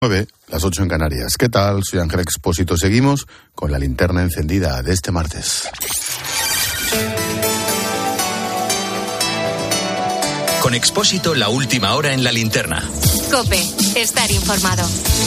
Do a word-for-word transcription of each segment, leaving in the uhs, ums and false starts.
nueve, las ocho en Canarias. ¿Qué tal? Soy Ángel Expósito. Seguimos con la linterna encendida de este martes. Con Expósito, la última hora en la linterna. COPE, estar informado.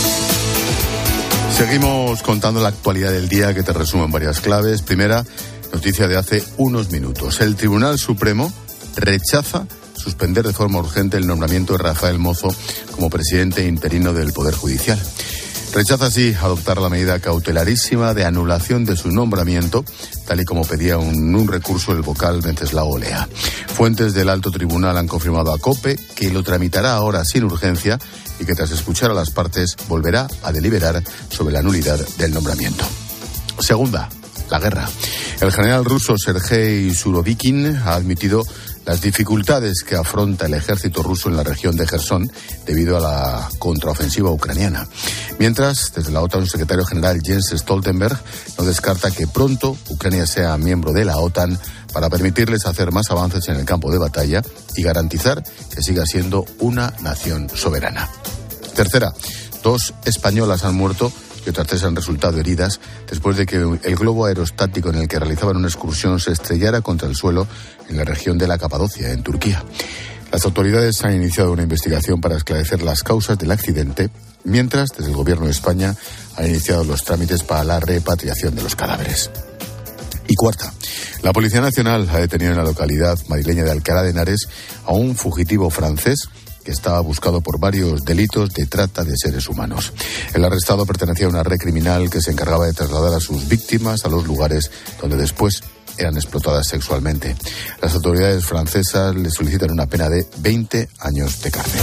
Seguimos contando la actualidad del día, que te resumo en varias claves. Primera, noticia de hace unos minutos. El Tribunal Supremo rechaza suspender de forma urgente el nombramiento de Rafael Mozo como presidente interino del Poder Judicial. Rechaza así adoptar la medida cautelarísima de anulación de su nombramiento, tal y como pedía un, un recurso el vocal Venceslao Olea. Fuentes del alto tribunal han confirmado a COPE que lo tramitará ahora sin urgencia y que tras escuchar a las partes volverá a deliberar sobre la nulidad del nombramiento. Segunda, la guerra. El general ruso Sergei Surovikin ha admitido las dificultades que afronta el ejército ruso en la región de Jersón debido a la contraofensiva ucraniana. Mientras, desde la OTAN, el secretario general Jens Stoltenberg no descarta que pronto Ucrania sea miembro de la OTAN para permitirles hacer más avances en el campo de batalla y garantizar que siga siendo una nación soberana. Tercera, dos españolas han muerto y otras tres han resultado heridas después de que el globo aerostático en el que realizaban una excursión se estrellara contra el suelo en la región de la Capadocia, en Turquía. Las autoridades han iniciado una investigación para esclarecer las causas del accidente, mientras desde el Gobierno de España han iniciado los trámites para la repatriación de los cadáveres. Y cuarta, la Policía Nacional ha detenido en la localidad madrileña de Alcalá de Henares a un fugitivo francés que estaba buscado por varios delitos de trata de seres humanos. El arrestado pertenecía a una red criminal que se encargaba de trasladar a sus víctimas a los lugares donde después eran explotadas sexualmente. Las autoridades francesas le solicitan una pena de veinte años de cárcel.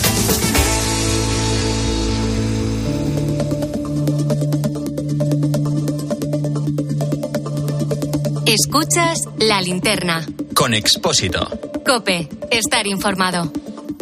Escuchas la linterna. Con Expósito. COPE, estar informado.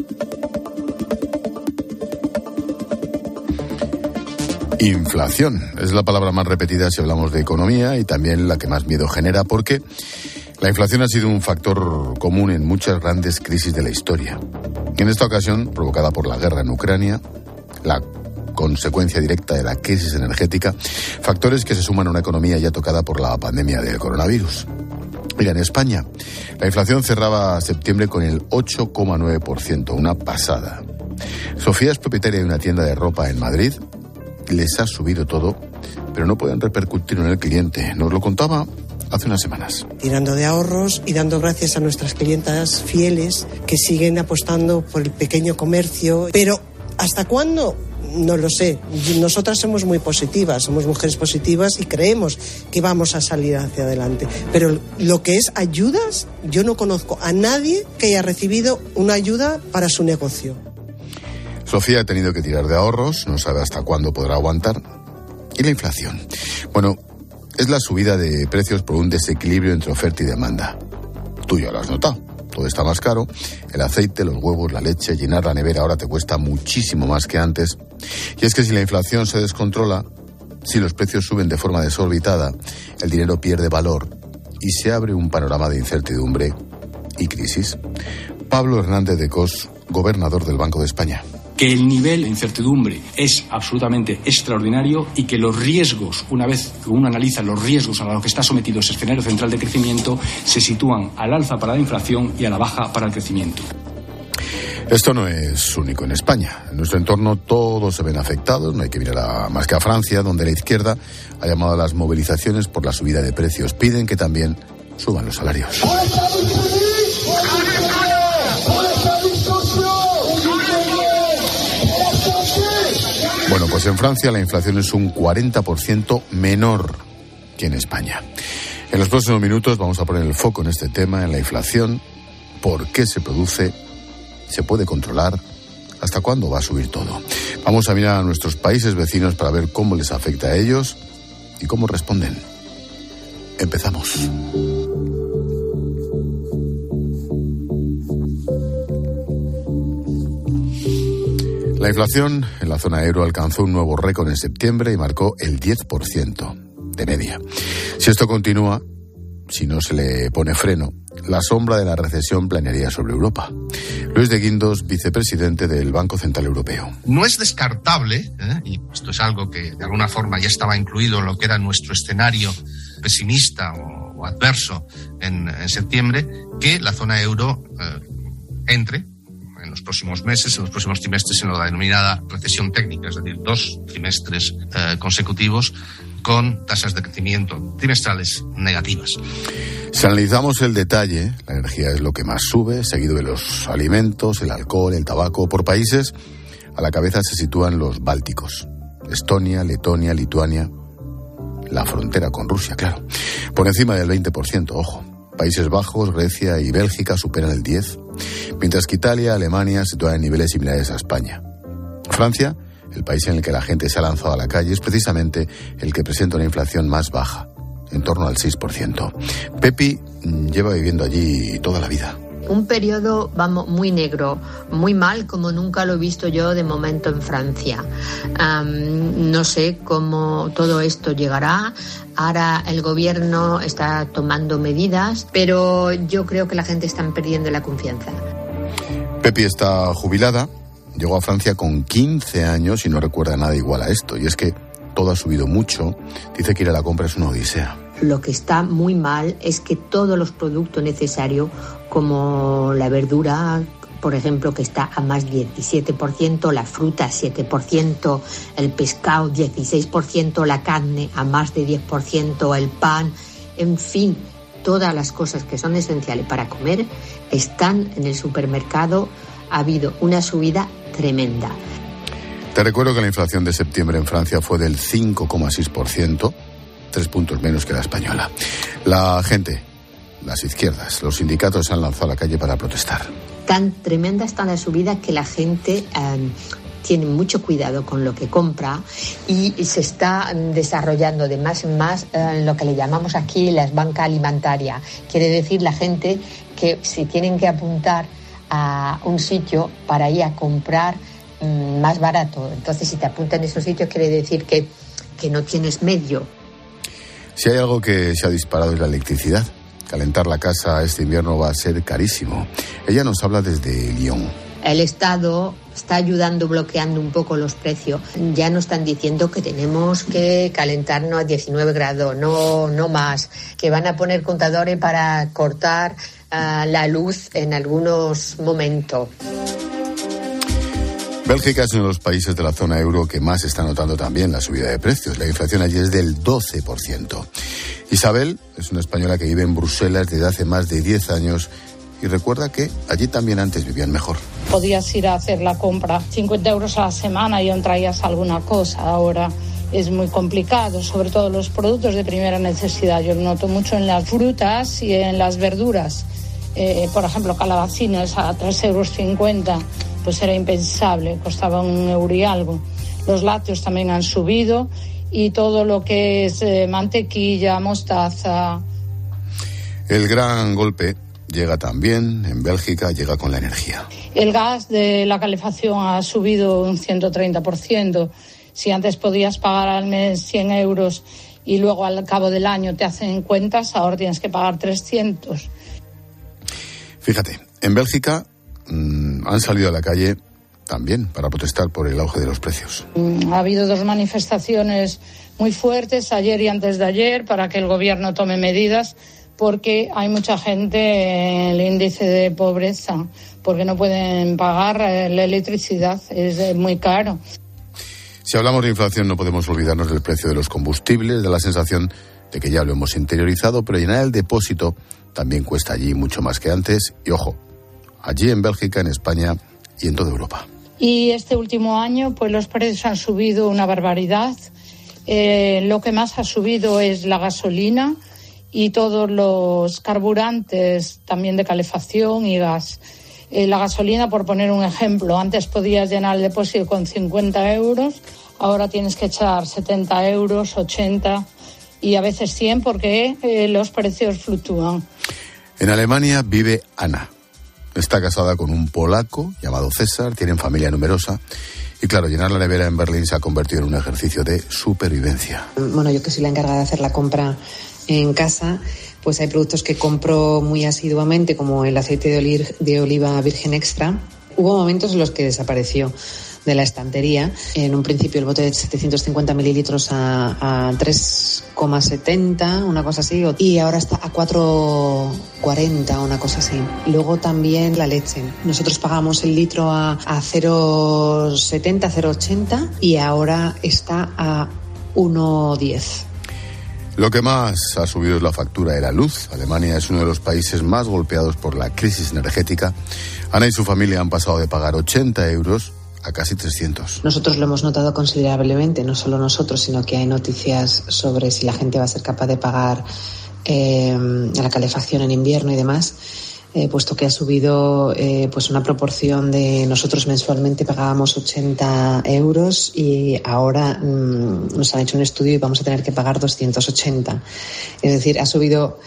Inflación es la palabra más repetida si hablamos de economía y también la que más miedo genera, porque la inflación ha sido un factor común en muchas grandes crisis de la historia. En esta ocasión, provocada por la guerra en Ucrania, la consecuencia directa de la crisis energética, factores que se suman a una economía ya tocada por la pandemia del coronavirus. Mira, en España, la inflación cerraba septiembre con el ocho coma nueve por ciento, una pasada. Sofía es propietaria de una tienda de ropa en Madrid. Les ha subido todo, pero no pueden repercutir en el cliente. Nos lo contaba hace unas semanas. Tirando de ahorros y dando gracias a nuestras clientas fieles que siguen apostando por el pequeño comercio. Pero ¿hasta cuándo? No lo sé. Nosotras somos muy positivas, somos mujeres positivas y creemos que vamos a salir hacia adelante. Pero lo que es ayudas, yo no conozco a nadie que haya recibido una ayuda para su negocio. Sofía ha tenido que tirar de ahorros, no sabe hasta cuándo podrá aguantar. ¿Y la inflación? Bueno, es la subida de precios por un desequilibrio entre oferta y demanda. Tú ya lo has notado. Todo está más caro. El aceite, los huevos, la leche, llenar la nevera ahora te cuesta muchísimo más que antes. Y es que si la inflación se descontrola, si los precios suben de forma desorbitada, el dinero pierde valor y se abre un panorama de incertidumbre y crisis. Pablo Hernández de Cos, gobernador del Banco de España. Que el nivel de incertidumbre es absolutamente extraordinario y que los riesgos, una vez que uno analiza los riesgos a los que está sometido ese escenario central de crecimiento, se sitúan al alza para la inflación y a la baja para el crecimiento. Esto no es único en España. En nuestro entorno todos se ven afectados. No hay que mirar a, más que a Francia, donde la izquierda ha llamado a las movilizaciones por la subida de precios. Piden que también suban los salarios. Bueno, pues en Francia la inflación es un cuarenta por ciento menor que en España. En los próximos minutos vamos a poner el foco en este tema, en la inflación, por qué se produce, se puede controlar, hasta cuándo va a subir todo. Vamos a mirar a nuestros países vecinos para ver cómo les afecta a ellos y cómo responden. Empezamos. La inflación en la zona euro alcanzó un nuevo récord en septiembre y marcó el diez por ciento de media. Si esto continúa, si no se le pone freno, la sombra de la recesión planearía sobre Europa. Luis de Guindos, vicepresidente del Banco Central Europeo. No es descartable, ¿eh? y esto es algo que de alguna forma ya estaba incluido en lo que era nuestro escenario pesimista o, o adverso en, en septiembre, que la zona euro eh, entre en los próximos meses, en los próximos trimestres, en la denominada recesión técnica, es decir, dos trimestres eh, consecutivos con tasas de crecimiento trimestrales negativas. Si analizamos el detalle, la energía es lo que más sube, seguido de los alimentos, el alcohol, el tabaco. Por países, a la cabeza se sitúan los bálticos: Estonia, Letonia, Lituania, la frontera con Rusia, claro. Por encima del veinte por ciento, ojo. Países Bajos, Grecia y Bélgica superan el diez por ciento, mientras que Italia, Alemania se sitúan en niveles similares a España. Francia, el país en el que la gente se ha lanzado a la calle, es precisamente el que presenta una inflación más baja, en torno al seis por ciento. Pepi lleva viviendo allí toda la vida. Un periodo, vamos, muy negro, muy mal, como nunca lo he visto yo de momento en Francia. Um, no sé cómo todo esto llegará. Ahora el gobierno está tomando medidas, pero yo creo que la gente está perdiendo la confianza. Pepi está jubilada, llegó a Francia con quince años y no recuerda nada igual a esto. Y es que todo ha subido mucho, dice que ir a la compra es una odisea. Lo que está muy mal es que todos los productos necesarios, como la verdura, por ejemplo, que está a más diecisiete por ciento, la fruta siete por ciento, el pescado dieciséis por ciento, la carne a más de diez por ciento, el pan, en fin, todas las cosas que son esenciales para comer están en el supermercado. Ha habido una subida tremenda. Te recuerdo que la inflación de septiembre en Francia fue del cinco coma seis por ciento, tres puntos menos que la española. La gente, las izquierdas, los sindicatos se han lanzado a la calle para protestar. Tan tremenda está la subida que la gente eh, tiene mucho cuidado con lo que compra y se está desarrollando de más en más eh, lo que le llamamos aquí las bancas alimentarias. Quiere decir la gente que si tienen que apuntar a un sitio para ir a comprar mmm, más barato, entonces si te apuntan a esos sitios quiere decir que, que no tienes medio. Si hay algo que se ha disparado es la electricidad. Calentar la casa este invierno va a ser carísimo. Ella nos habla desde Lyon. El Estado está ayudando, bloqueando un poco los precios. Ya nos están diciendo que tenemos que calentarnos a diecinueve grados, no, no más. Que van a poner contadores para cortar uh, la luz en algunos momentos. Bélgica es uno de los países de la zona euro que más está notando también la subida de precios. La inflación allí es del doce por ciento. Isabel es una española que vive en Bruselas desde hace más de diez años y recuerda que allí también antes vivían mejor. Podías ir a hacer la compra cincuenta euros a la semana y aún traías alguna cosa. Ahora es muy complicado, sobre todo los productos de primera necesidad. Yo lo noto mucho en las frutas y en las verduras. Eh, por ejemplo, calabacines a tres euros cincuenta. Pues era impensable, costaba un euro y algo. Los lácteos también han subido y todo lo que es eh, mantequilla, mostaza. El gran golpe llega también en Bélgica, llega con la energía. El gas de la calefacción ha subido un ciento treinta por ciento. Si antes podías pagar al mes cien euros y luego al cabo del año te hacen cuentas, ahora tienes que pagar trescientos. Fíjate, en Bélgica han salido a la calle también para protestar por el auge de los precios. Ha habido dos manifestaciones muy fuertes ayer y antes de ayer para que el gobierno tome medidas porque hay mucha gente en el índice de pobreza porque no pueden pagar la electricidad, es muy caro. Si hablamos de inflación no podemos olvidarnos del precio de los combustibles, de la sensación de que ya lo hemos interiorizado, pero llenar el depósito también cuesta allí mucho más que antes y ojo, allí en Bélgica, en España y en toda Europa. Y este último año, pues los precios han subido una barbaridad. Eh, lo que más ha subido es la gasolina y todos los carburantes, también de calefacción y gas. Eh, la gasolina, por poner un ejemplo, antes podías llenar el depósito con cincuenta euros, ahora tienes que echar setenta euros, ochenta y a veces cien porque eh, los precios fluctúan. En Alemania vive Ana. Está casada con un polaco llamado César, tienen familia numerosa y claro, llenar la nevera en Berlín se ha convertido en un ejercicio de supervivencia. Bueno, yo que soy la encargada de hacer la compra en casa, pues hay productos que compro muy asiduamente, como el aceite de, oli- de oliva virgen extra. Hubo momentos en los que desapareció de la estantería. En un principio el bote de setecientos cincuenta mililitros a, a tres coma setenta, una cosa así, y ahora está a cuatro coma cuarenta, una cosa así. Luego también la leche. Nosotros pagamos el litro a, a cero coma setenta, cero coma ochenta y ahora está a uno coma diez. Lo que más ha subido es la factura de la luz. Alemania es uno de los países más golpeados por la crisis energética. Ana y su familia han pasado de pagar ochenta euros a casi trescientos. Nosotros lo hemos notado considerablemente, no solo nosotros, sino que hay noticias sobre si la gente va a ser capaz de pagar eh, la calefacción en invierno y demás, eh, puesto que ha subido eh, pues una proporción de... Nosotros mensualmente pagábamos ochenta euros y ahora mmm, nos han hecho un estudio y vamos a tener que pagar doscientos ochenta. Es decir, ha subido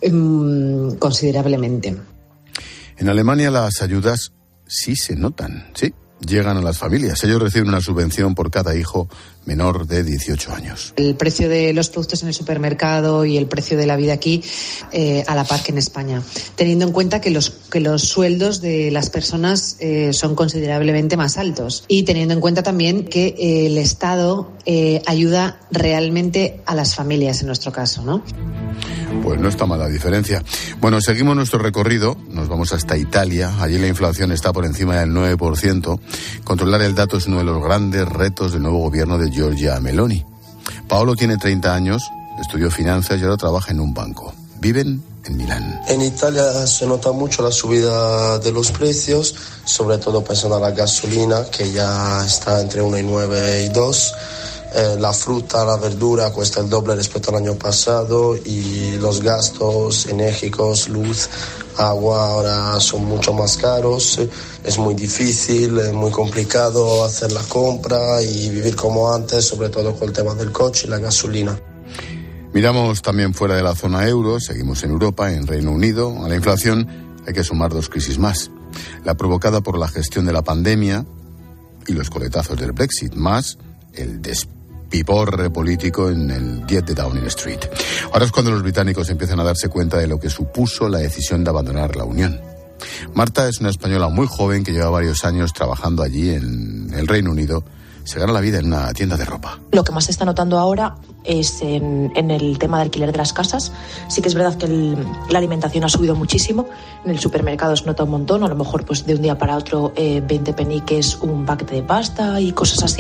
mmm, considerablemente. En Alemania las ayudas sí se notan, sí. Llegan a las familias. Ellos reciben una subvención por cada hijo menor de dieciocho años. El precio de los productos en el supermercado y el precio de la vida aquí eh, a la par que en España, teniendo en cuenta que los que los sueldos de las personas eh, son considerablemente más altos y teniendo en cuenta también que eh, el Estado eh, ayuda realmente a las familias en nuestro caso, ¿no? Pues no está mal la diferencia. Bueno, seguimos nuestro recorrido, nos vamos hasta Italia. Allí la inflación está por encima del nueve por ciento. Controlar el dato es uno de los grandes retos del nuevo gobierno de Giorgia Meloni. Paolo tiene treinta años, estudió finanzas y ahora trabaja en un banco. Viven en Milán. En Italia se nota mucho la subida de los precios, sobre todo pensando en la gasolina, que ya está entre uno y nueve y dos. Eh, la fruta, la verdura cuesta el doble respecto al año pasado y los gastos enérgicos, luz, agua ahora son mucho más caros. Es muy difícil, es muy complicado hacer la compra y vivir como antes, sobre todo con el tema del coche y la gasolina. Miramos también fuera de la zona euro, seguimos en Europa, en Reino Unido. A la inflación hay que sumar dos crisis más. La provocada por la gestión de la pandemia y los coletazos del Brexit, más el despiporre político en el diez de Downing Street. Ahora es cuando los británicos empiezan a darse cuenta de lo que supuso la decisión de abandonar la Unión. Marta es una española muy joven que lleva varios años trabajando allí en el Reino Unido. Se gana la vida en una tienda de ropa. Lo que más se está notando ahora es en, en el tema de alquiler de las casas. Sí que es verdad que el, la alimentación ha subido muchísimo. En el supermercado se nota un montón. A lo mejor pues de un día para otro eh, veinte peniques, un paquete de pasta y cosas así.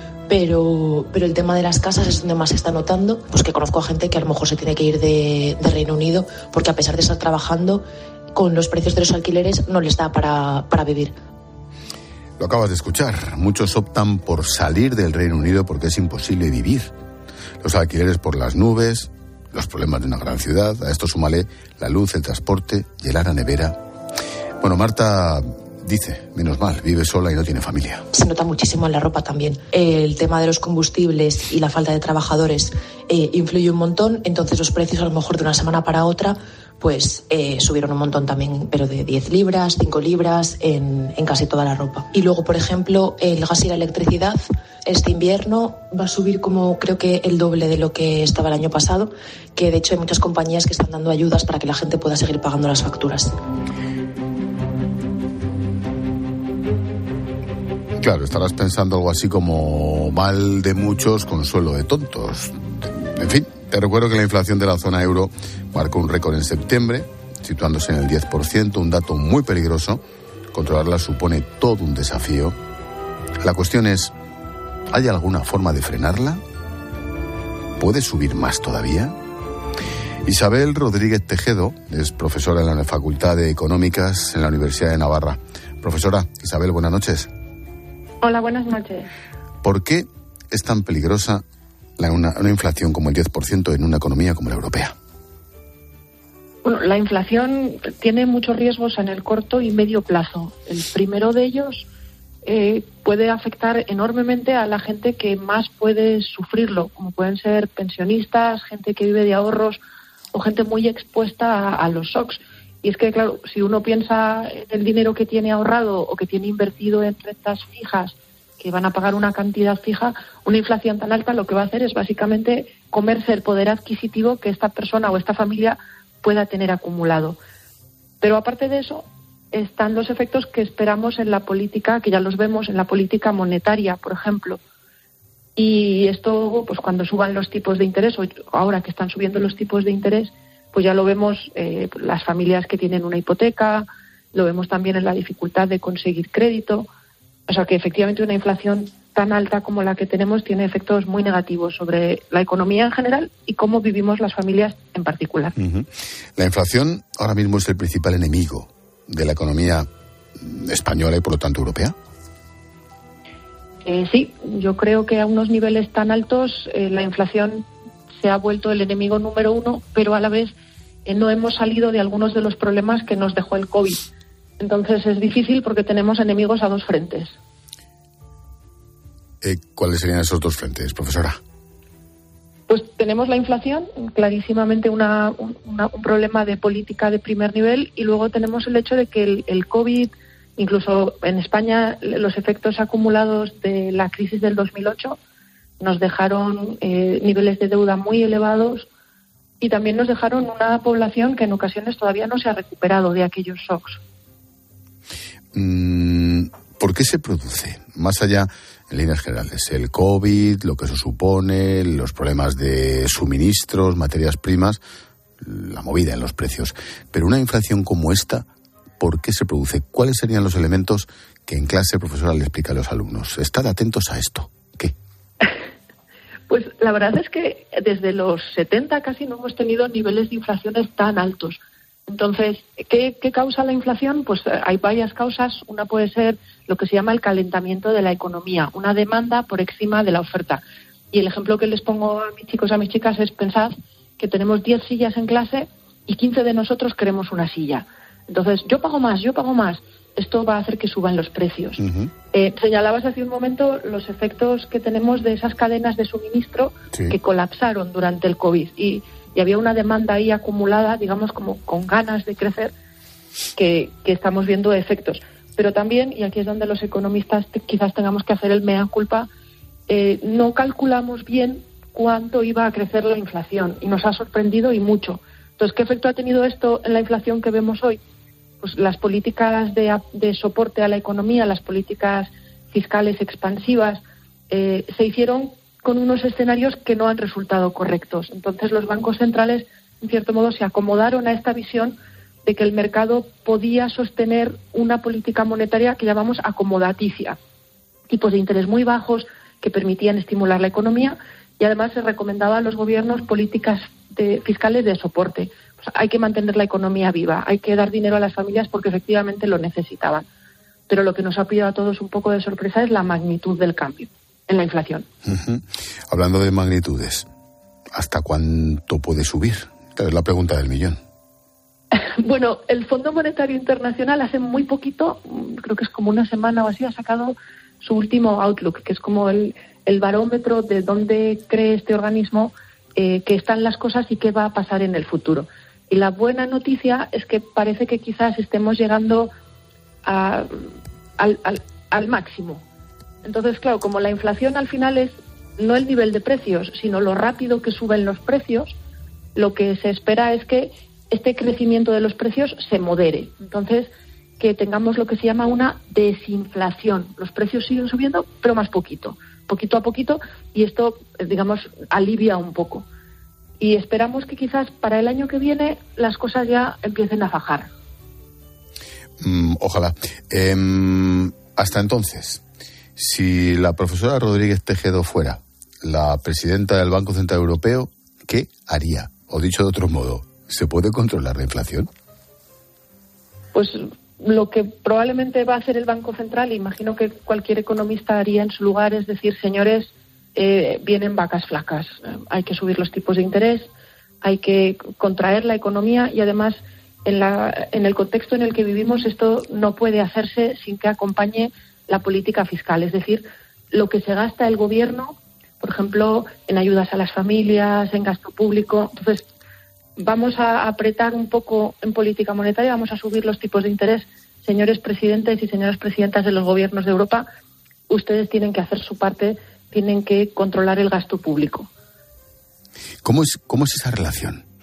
Pero, pero el tema de las casas es donde más se está notando. Pues que conozco a gente que a lo mejor se tiene que ir de, de Reino Unido porque a pesar de estar trabajando, con los precios de los alquileres no les da para, para vivir. Lo acabas de escuchar. Muchos optan por salir del Reino Unido porque es imposible vivir. Los alquileres por las nubes, los problemas de una gran ciudad, a esto súmale la luz, el transporte y el ara nevera. Bueno, Marta dice, menos mal, vive sola y no tiene familia. Se nota muchísimo en la ropa también. El tema de los combustibles y la falta de trabajadores eh, influye un montón, entonces los precios a lo mejor de una semana para otra pues eh, subieron un montón también, pero de diez libras, cinco libras en, en casi toda la ropa. Y luego, por ejemplo, el gas y la electricidad este invierno va a subir como creo que el doble de lo que estaba el año pasado, que de hecho hay muchas compañías que están dando ayudas para que la gente pueda seguir pagando las facturas. Claro, estarás pensando algo así como mal de muchos, consuelo de tontos. En fin, te recuerdo que la inflación de la zona euro marcó un récord en septiembre, situándose en el diez por ciento, un dato muy peligroso. Controlarla supone todo un desafío. La cuestión es, ¿hay alguna forma de frenarla? ¿Puede subir más todavía? Isabel Rodríguez Tejedo es profesora en la Facultad de Económicas en la Universidad de Navarra. Profesora, Isabel, buenas noches. Hola, buenas noches. ¿Por qué es tan peligrosa la, una, una inflación como el diez por ciento en una economía como la europea? Bueno, la inflación tiene muchos riesgos en el corto y medio plazo. El primero de ellos eh, puede afectar enormemente a la gente que más puede sufrirlo, como pueden ser pensionistas, gente que vive de ahorros o gente muy expuesta a, a los shocks. Y es que, claro, si uno piensa en el dinero que tiene ahorrado o que tiene invertido en rentas fijas, que van a pagar una cantidad fija, una inflación tan alta lo que va a hacer es básicamente comerse el poder adquisitivo que esta persona o esta familia pueda tener acumulado. Pero aparte de eso, están los efectos que esperamos en la política, que ya los vemos en la política monetaria, por ejemplo. Y esto, pues cuando suban los tipos de interés, o ahora que están subiendo los tipos de interés, pues ya lo vemos eh, las familias que tienen una hipoteca, lo vemos también en la dificultad de conseguir crédito. O sea que efectivamente una inflación tan alta como la que tenemos tiene efectos muy negativos sobre la economía en general y cómo vivimos las familias en particular. Uh-huh. La inflación ahora mismo es el principal enemigo de la economía española y por lo tanto europea. Eh, sí, yo creo que a unos niveles tan altos eh, la inflación se ha vuelto el enemigo número uno, pero a la vez eh, no hemos salido de algunos de los problemas que nos dejó el COVID. Entonces es difícil porque tenemos enemigos a dos frentes. Eh, ¿Cuáles serían esos dos frentes, profesora? Pues tenemos la inflación, clarísimamente una, una, un problema de política de primer nivel, y luego tenemos el hecho de que el, el COVID, incluso en España, los efectos acumulados de la crisis del dos mil ocho nos dejaron eh, niveles de deuda muy elevados y también nos dejaron una población que en ocasiones todavía no se ha recuperado de aquellos shocks. ¿Por qué se produce? Más allá, en líneas generales, el COVID, lo que eso supone, los problemas de suministros, materias primas, la movida en los precios. Pero una inflación como esta, ¿por qué se produce? ¿Cuáles serían los elementos que en clase, profesora, le explica a los alumnos? Estad atentos a esto. ¿Qué? Pues la verdad es que desde los setenta casi no hemos tenido niveles de inflaciones tan altos. Entonces, ¿qué, ¿qué causa la inflación? Pues hay varias causas. Una puede ser lo que se llama el calentamiento de la economía, una demanda por encima de la oferta. Y el ejemplo que les pongo a mis chicos, a mis chicas, es pensad que tenemos diez sillas en clase y quince de nosotros queremos una silla. Entonces, yo pago más, yo pago más. Esto va a hacer que suban los precios. Uh-huh. Eh, señalabas hace un momento los efectos que tenemos de esas cadenas de suministro sí. que colapsaron durante el COVID. Y Y había una demanda ahí acumulada, digamos, como con ganas de crecer, que, que estamos viendo efectos. Pero también, y aquí es donde los economistas te, quizás tengamos que hacer el mea culpa, eh, no calculamos bien cuánto iba a crecer la inflación y nos ha sorprendido y mucho. Entonces, ¿qué efecto ha tenido esto en la inflación que vemos hoy? Pues las políticas de, de soporte a la economía, las políticas fiscales expansivas, eh, se hicieron con unos escenarios que no han resultado correctos. Entonces los bancos centrales, en cierto modo, se acomodaron a esta visión de que el mercado podía sostener una política monetaria que llamamos acomodaticia, tipos de interés muy bajos que permitían estimular la economía, y además se recomendaba a los gobiernos políticas de, fiscales de soporte. Pues hay que mantener la economía viva, hay que dar dinero a las familias porque efectivamente lo necesitaban. Pero lo que nos ha pillado a todos un poco de sorpresa es la magnitud del cambio en la inflación. Uh-huh. Hablando de magnitudes, ¿hasta cuánto puede subir? Es la pregunta del millón. Bueno, el Fondo Monetario Internacional hace muy poquito, creo que es como una semana o así, ha sacado su último outlook, que es como el, el barómetro de dónde cree este organismo eh, que están las cosas y qué va a pasar en el futuro. Y la buena noticia es que parece que quizás estemos llegando a, al, al, al máximo. Entonces, claro, como la inflación al final es no el nivel de precios, sino lo rápido que suben los precios, lo que se espera es que este crecimiento de los precios se modere. Entonces, que tengamos lo que se llama una desinflación. Los precios siguen subiendo, pero más poquito, poquito a poquito, y esto, digamos, alivia un poco. Y esperamos que quizás para el año que viene las cosas ya empiecen a fajar. Mm, ojalá. Eh, hasta entonces, si la profesora Rodríguez Tejedo fuera la presidenta del Banco Central Europeo, ¿qué haría? O dicho de otro modo, ¿se puede controlar la inflación? Pues lo que probablemente va a hacer el Banco Central, imagino que cualquier economista haría en su lugar, es decir, señores, eh, vienen vacas flacas, eh, hay que subir los tipos de interés, hay que contraer la economía y además en, la, en el contexto en el que vivimos esto no puede hacerse sin que acompañe la política fiscal, es decir, lo que se gasta el gobierno, por ejemplo, en ayudas a las familias, en gasto público. Entonces, vamos a apretar un poco en política monetaria, vamos a subir los tipos de interés. Señores presidentes y señoras presidentas de los gobiernos de Europa, ustedes tienen que hacer su parte, tienen que controlar el gasto público. ¿Cómo es, cómo es esa relación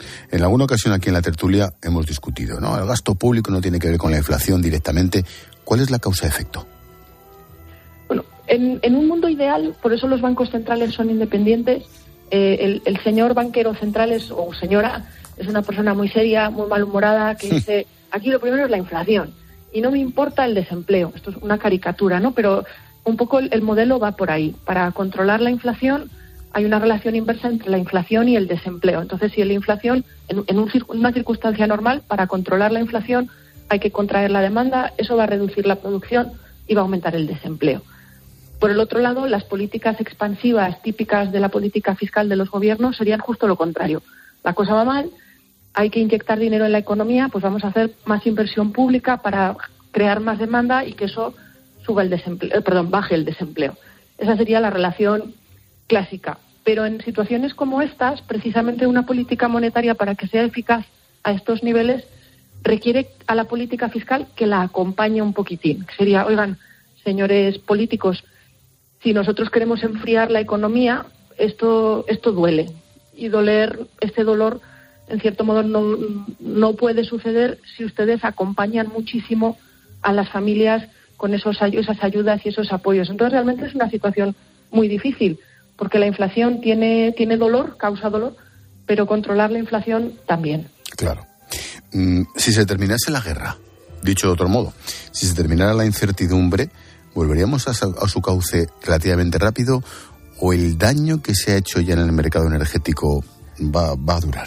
En alguna ocasión aquí en la tertulia hemos discutido, ¿no? El gasto público no tiene que ver con la inflación directamente. ¿Cuál es la causa-efecto? Bueno, en, en un mundo ideal, por eso los bancos centrales son independientes. Eh, el, el señor banquero central es, o señora es una persona muy seria, muy malhumorada, que dice, aquí lo primero es la inflación y no me importa el desempleo. Esto es una caricatura, ¿no? Pero un poco el, el modelo va por ahí. Para controlar la inflación hay una relación inversa entre la inflación y el desempleo. Entonces, si la inflación, en, en un, una circunstancia normal, para controlar la inflación hay que contraer la demanda, eso va a reducir la producción y va a aumentar el desempleo. Por el otro lado, las políticas expansivas típicas de la política fiscal de los gobiernos serían justo lo contrario. La cosa va mal, hay que inyectar dinero en la economía, pues vamos a hacer más inversión pública para crear más demanda y que eso suba el desempleo, perdón, baje el desempleo. Esa sería la relación clásica. Pero en situaciones como estas, precisamente una política monetaria, para que sea eficaz a estos niveles, requiere a la política fiscal que la acompañe un poquitín. Que sería, oigan, señores políticos, si nosotros queremos enfriar la economía, esto, esto duele. Y doler, este dolor, en cierto modo, no, no puede suceder si ustedes acompañan muchísimo a las familias con esos, esas ayudas y esos apoyos. Entonces, realmente es una situación muy difícil, porque la inflación tiene, tiene dolor, causa dolor, pero controlar la inflación también. Claro. Mm, si se terminase la guerra, dicho de otro modo, si se terminara la incertidumbre, ¿volveríamos a, a su cauce relativamente rápido o el daño que se ha hecho ya en el mercado energético va, va a durar?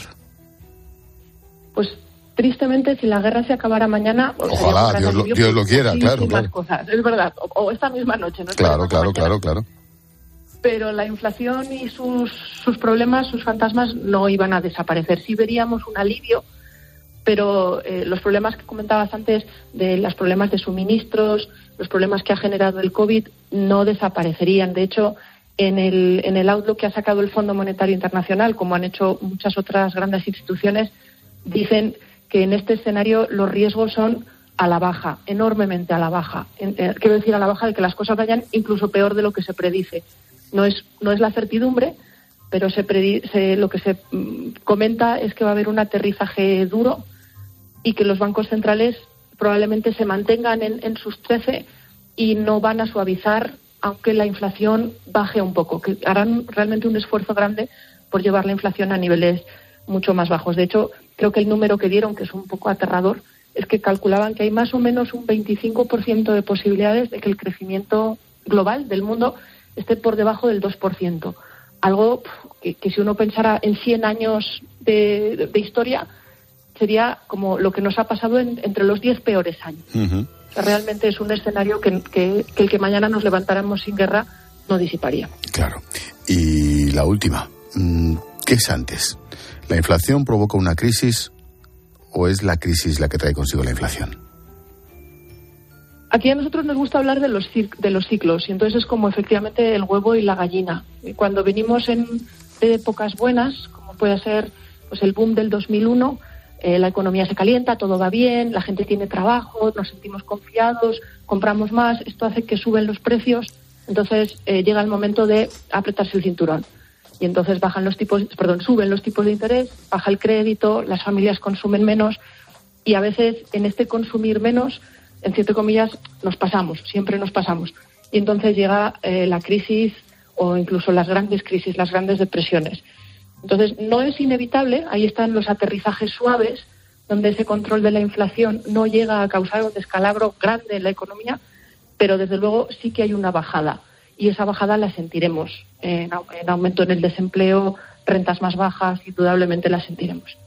Pues tristemente, si la guerra se acabara mañana... Ojalá, Dios lo, Dios lo quiera, claro, claro. Cosas, es verdad, o, o esta misma noche. No claro, claro, claro, claro. Pero la inflación y sus, sus problemas, sus fantasmas, no iban a desaparecer. Sí veríamos un alivio, pero eh, los problemas que comentabas antes, de los problemas de suministros, los problemas que ha generado el COVID, no desaparecerían. De hecho, en el, en el outlook que ha sacado el Fondo Monetario Internacional, como han hecho muchas otras grandes instituciones, dicen que en este escenario los riesgos son a la baja, enormemente a la baja. En, eh, quiero decir, a la baja de que las cosas vayan incluso peor de lo que se predice. No es, no es la certidumbre, pero se predi- se, lo que se mm, comenta es que va a haber un aterrizaje duro y que los bancos centrales probablemente se mantengan en, en sus trece y no van a suavizar, aunque la inflación baje un poco, que harán realmente un esfuerzo grande por llevar la inflación a niveles mucho más bajos. De hecho, creo que el número que dieron, que es un poco aterrador, es que calculaban que hay más o menos un veinticinco por ciento de posibilidades de que el crecimiento global del mundo esté por debajo del dos por ciento. Algo que, que si uno pensara en cien años de, de, de historia, sería como lo que nos ha pasado en, entre los diez peores años. Uh-huh. O sea, realmente es un escenario que, que, que el que mañana nos levantáramos sin guerra no disiparía. Claro. Y la última, ¿qué es antes? ¿La inflación provoca una crisis o es la crisis la que trae consigo la inflación? Aquí a nosotros nos gusta hablar de los, de los ciclos, y entonces es como efectivamente el huevo y la gallina. Y cuando venimos en de épocas buenas, como puede ser pues el boom del dos mil uno, eh, la economía se calienta, todo va bien, la gente tiene trabajo, nos sentimos confiados, compramos más, esto hace que suben los precios, entonces eh, llega el momento de apretarse el cinturón. Y entonces bajan los tipos, perdón, suben los tipos de interés, baja el crédito, las familias consumen menos, y a veces en este consumir menos, en ciertas comillas, nos pasamos, siempre nos pasamos. Y entonces llega eh, la crisis o incluso las grandes crisis, las grandes depresiones. Entonces no es inevitable, ahí están los aterrizajes suaves, donde ese control de la inflación no llega a causar un descalabro grande en la economía, pero desde luego sí que hay una bajada. Y esa bajada la sentiremos en, en aumento en el desempleo, rentas más bajas, indudablemente la sentiremos.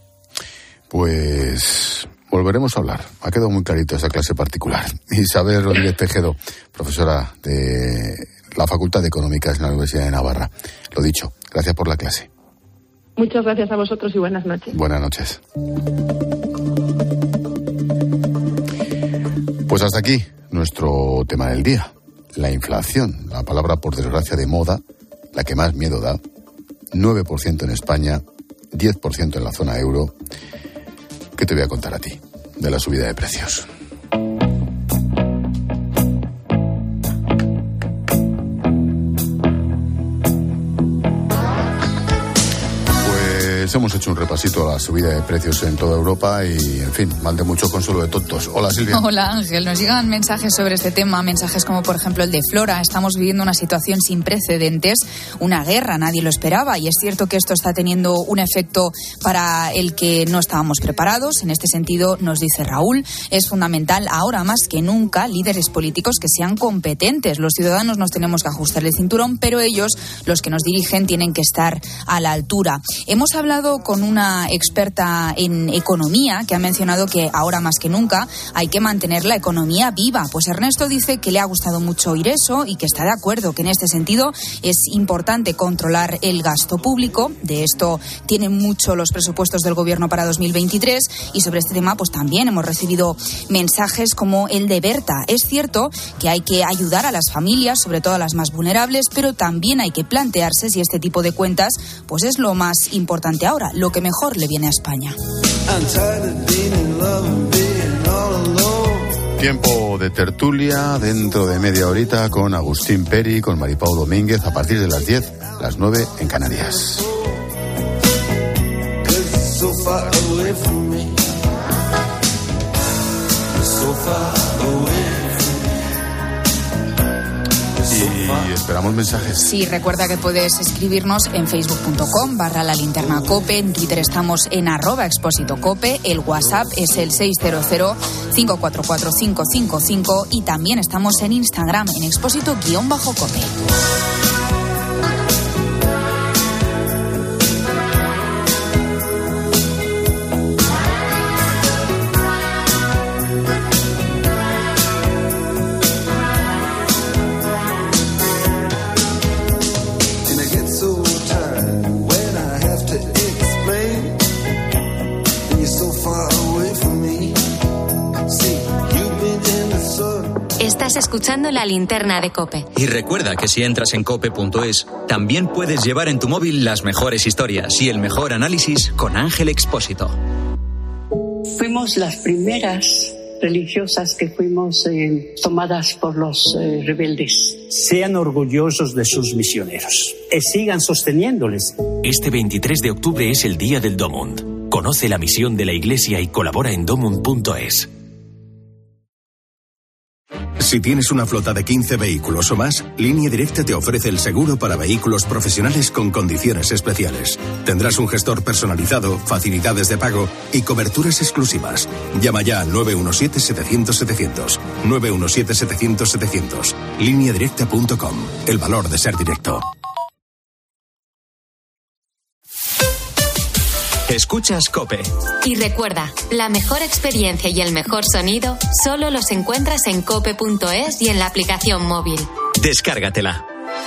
Pues volveremos a hablar. Ha quedado muy clarito esa clase particular. Isabel Rodríguez Tejedo, profesora de la Facultad de Económicas en la Universidad de Navarra. Lo dicho, gracias por la clase. Muchas gracias a vosotros y buenas noches. Buenas noches. Pues hasta aquí nuestro tema del día. La inflación, la palabra por desgracia de moda, la que más miedo da. nueve por ciento en España, diez por ciento en la zona euro. ¿Qué te voy a contar a ti de la subida de precios? les hemos hecho un repasito a la subida de precios en toda Europa y, en fin, mal de mucho consuelo de tontos. Hola, Silvia. Hola, Ángel. Nos llegan mensajes sobre este tema, mensajes como, por ejemplo, el de Flora. Estamos viviendo una situación sin precedentes, una guerra, nadie lo esperaba, y es cierto que esto está teniendo un efecto para el que no estábamos preparados. En este sentido, nos dice Raúl, es fundamental ahora más que nunca líderes políticos que sean competentes. Los ciudadanos nos tenemos que ajustar el cinturón, pero ellos, los que nos dirigen, tienen que estar a la altura. Hemos hablado con una experta en economía que ha mencionado que ahora más que nunca hay que mantener la economía viva. Pues Ernesto dice que le ha gustado mucho oír eso y que está de acuerdo, que en este sentido es importante controlar el gasto público. De esto tienen mucho los presupuestos del gobierno para dos mil veintitrés, y sobre este tema pues también hemos recibido mensajes como el de Berta. Es cierto que hay que ayudar a las familias, sobre todo a las más vulnerables, pero también hay que plantearse si este tipo de cuentas pues es lo más importante ahora, lo que mejor le viene a España. Tiempo de tertulia dentro de media horita con Agustín Peri, con Maripau Domínguez, a partir de las diez, las nueve en Canarias. Y esperamos mensajes. Sí, recuerda que puedes escribirnos en facebook.com barra la linterna cope, en Twitter estamos en arroba expósito cope, el WhatsApp es el seis cero cero, cinco cuatro cuatro, cinco cinco cinco y también estamos en Instagram en expósito-cope. Estás escuchando La Linterna de COPE. Y recuerda que si entras en cope punto es, también puedes llevar en tu móvil las mejores historias y el mejor análisis con Ángel Expósito. Fuimos las primeras religiosas que fuimos eh, tomadas por los eh, rebeldes. Sean orgullosos de sus misioneros y sigan sosteniéndoles. Este veintitrés de octubre es el Día del Domund. Conoce la misión de la Iglesia y colabora en domund punto es. Si tienes una flota de quince vehículos o más, Línea Directa te ofrece el seguro para vehículos profesionales con condiciones especiales. Tendrás un gestor personalizado, facilidades de pago y coberturas exclusivas. Llama ya al nueve uno siete, setecientos, setecientos. nueve uno siete, setecientos, setecientos. línea directa punto com. El valor de ser directo. Escuchas COPE. Y recuerda, la mejor experiencia y el mejor sonido solo los encuentras en cope punto es y en la aplicación móvil. Descárgatela.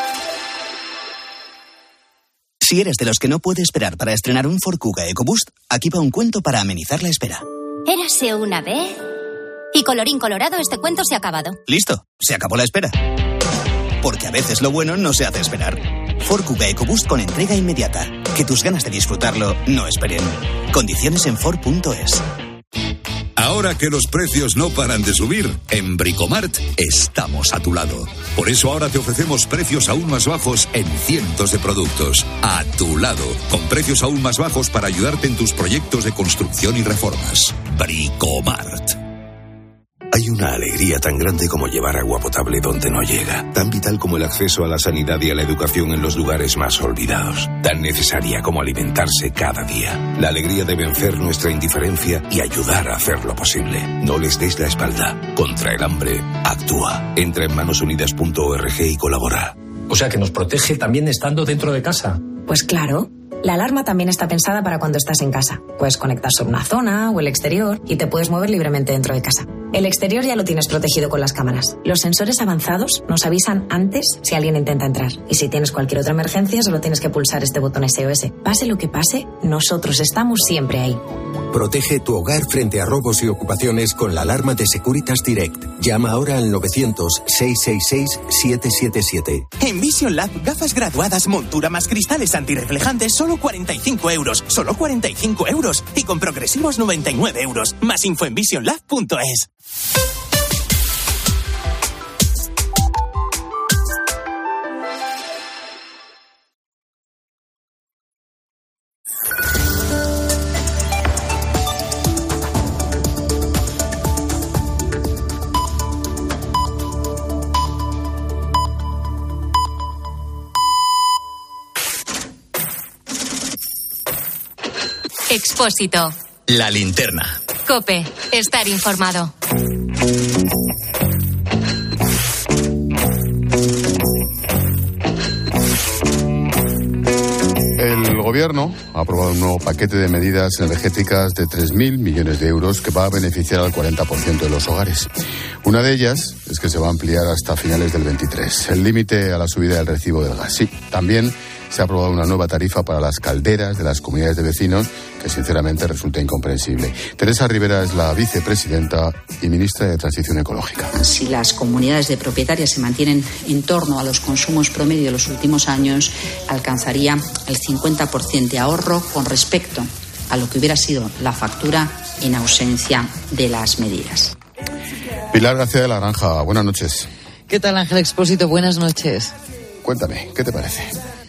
Si eres de los que no puede esperar para estrenar un Ford Kuga EcoBoost, aquí va un cuento para amenizar la espera. Érase una vez... Y colorín colorado, este cuento se ha acabado. Listo, se acabó la espera. Porque a veces lo bueno no se hace esperar. Ford Kuga EcoBoost con entrega inmediata. Que tus ganas de disfrutarlo no esperen. Condiciones en Ford punto es. Ahora que los precios no paran de subir, en Bricomart estamos a tu lado. Por eso ahora te ofrecemos precios aún más bajos en cientos de productos. A tu lado, con precios aún más bajos para ayudarte en tus proyectos de construcción y reformas. Bricomart. Hay una alegría tan grande como llevar agua potable donde no llega, tan vital como el acceso a la sanidad y a la educación en los lugares más olvidados, tan necesaria como alimentarse cada día. La alegría de vencer nuestra indiferencia y ayudar a hacerlo posible. No les des la espalda. Contra el hambre, actúa. Entra en manos unidas punto org y colabora. O sea que nos protege también estando dentro de casa. Pues claro. La alarma también está pensada para cuando estás en casa. Puedes conectar sobre una zona o el exterior y te puedes mover libremente dentro de casa. El exterior ya lo tienes protegido con las cámaras. Los sensores avanzados nos avisan antes si alguien intenta entrar. Y si tienes cualquier otra emergencia, solo tienes que pulsar este botón S O S. Pase lo que pase, nosotros estamos siempre ahí. Protege tu hogar frente a robos y ocupaciones con la alarma de Securitas Direct. Llama ahora al novecientos, seiscientos sesenta y seis, setecientos setenta y siete. En Vision Lab, gafas graduadas, montura más cristales antirreflejantes, solo cuarenta y cinco euros. Solo cuarenta y cinco euros. Y con progresivos noventa y nueve euros. Más info en vision lab punto es. Expósito. La linterna. COPE. Estar informado. El Gobierno ha aprobado un nuevo paquete de medidas energéticas de tres mil millones de euros que va a beneficiar al cuarenta por ciento de los hogares. Una de ellas es que se va a ampliar hasta finales del veintitrés el límite a la subida del recibo del gas. Sí, también se ha aprobado una nueva tarifa para las calderas de las comunidades de vecinos que sinceramente resulta incomprensible. Teresa Rivera es la vicepresidenta y ministra de Transición Ecológica. Si las comunidades de propietarias se mantienen en torno a los consumos promedio de los últimos años, alcanzaría el cincuenta por ciento de ahorro con respecto a lo que hubiera sido la factura en ausencia de las medidas. Pilar García de la Granja, buenas noches. ¿Qué tal, Ángel Expósito? Buenas noches. Cuéntame, ¿qué te parece?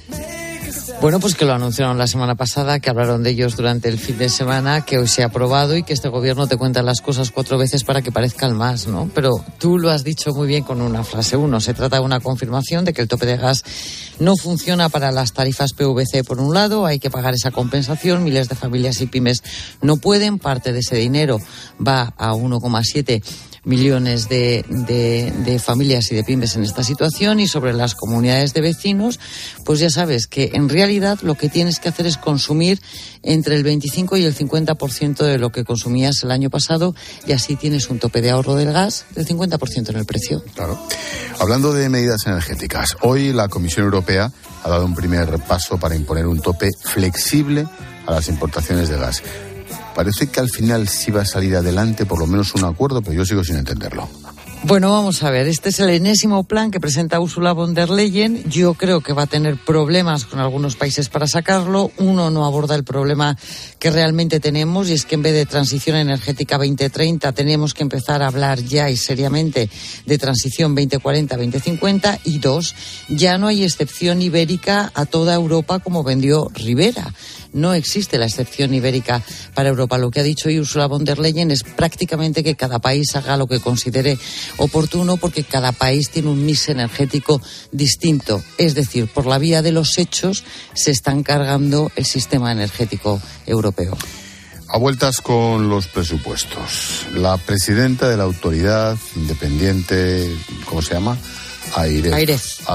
Bueno, pues que lo anunciaron la semana pasada, que hablaron de ellos durante el fin de semana, que hoy se ha aprobado y que este gobierno te cuenta las cosas cuatro veces para que parezcan más, ¿no? Pero tú lo has dicho muy bien con una frase. Uno, se trata de una confirmación de que el tope de gas no funciona para las tarifas P V C por un lado, hay que pagar esa compensación, miles de familias y pymes no pueden, parte de ese dinero va a uno coma siete millones de, de, de familias y de pymes en esta situación. Y sobre las comunidades de vecinos, pues ya sabes que en realidad lo que tienes que hacer es consumir entre el veinticinco y el cincuenta por ciento de lo que consumías el año pasado, y así tienes un tope de ahorro del gas del cincuenta por ciento en el precio. Claro. Hablando de medidas energéticas, hoy la Comisión Europea ha dado un primer paso para imponer un tope flexible a las importaciones de gas. Parece que al final sí va a salir adelante por lo menos un acuerdo, pero yo sigo sin entenderlo. Bueno, vamos a ver, este es el enésimo plan que presenta Ursula von der Leyen. Yo creo que va a tener problemas con algunos países para sacarlo. Uno, no aborda el problema que realmente tenemos, y es que en vez de transición energética veinte treinta tenemos que empezar a hablar ya y seriamente de transición veinte cuarenta veinte cincuenta. Y dos, ya no hay excepción ibérica a toda Europa como vendió Rivera. No existe la excepción ibérica para Europa. Lo que ha dicho Ursula von der Leyen es prácticamente que cada país haga lo que considere oportuno, porque cada país tiene un mix energético distinto. Es decir, por la vía de los hechos se están cargando el sistema energético europeo. A vueltas con los presupuestos. La presidenta de la Autoridad Independiente, ¿cómo se llama? AIREF. AIREF.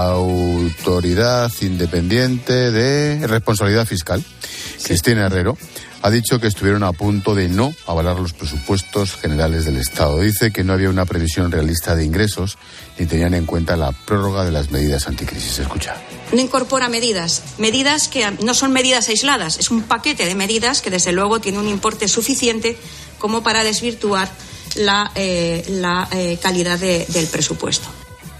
Autoridad Independiente de Responsabilidad Fiscal, sí. Cristina Herrero, ha dicho que estuvieron a punto de no avalar los presupuestos generales del Estado. Dice que no había una previsión realista de ingresos ni tenían en cuenta la prórroga de las medidas anticrisis. Escucha. No incorpora medidas, medidas que no son medidas aisladas, es un paquete de medidas que desde luego tiene un importe suficiente como para desvirtuar la, eh, la eh, calidad de, del presupuesto.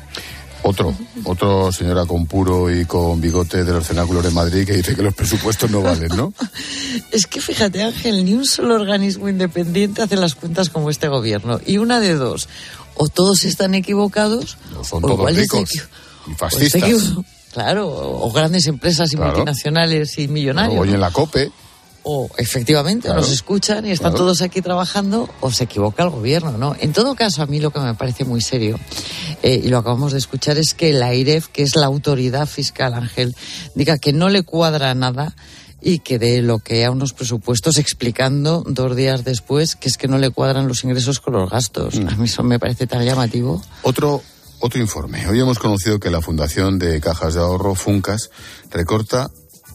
Otro, otro señora con puro y con bigote de los cenáculos de Madrid que dice que los presupuestos no valen, ¿no? Es que fíjate, Ángel, ni un solo organismo independiente hace las cuentas como este gobierno. Y una de dos, o todos están equivocados, no, son o todos ricos y fascistas. O claro, o grandes empresas y claro. multinacionales y millonarios. O en la COPE. O efectivamente claro. nos escuchan y están claro. todos aquí trabajando, o se equivoca el gobierno, ¿no? En todo caso, a mí lo que me parece muy serio, eh, y lo acabamos de escuchar, es que la AIREF, que es la autoridad fiscal, Ángel, diga que no le cuadra nada y que dé lo que a unos presupuestos explicando dos días después que es que no le cuadran los ingresos con los gastos. Mm. A mí eso me parece tan llamativo. Otro... Otro informe. Hoy hemos conocido que la Fundación de Cajas de Ahorro, Funcas, recorta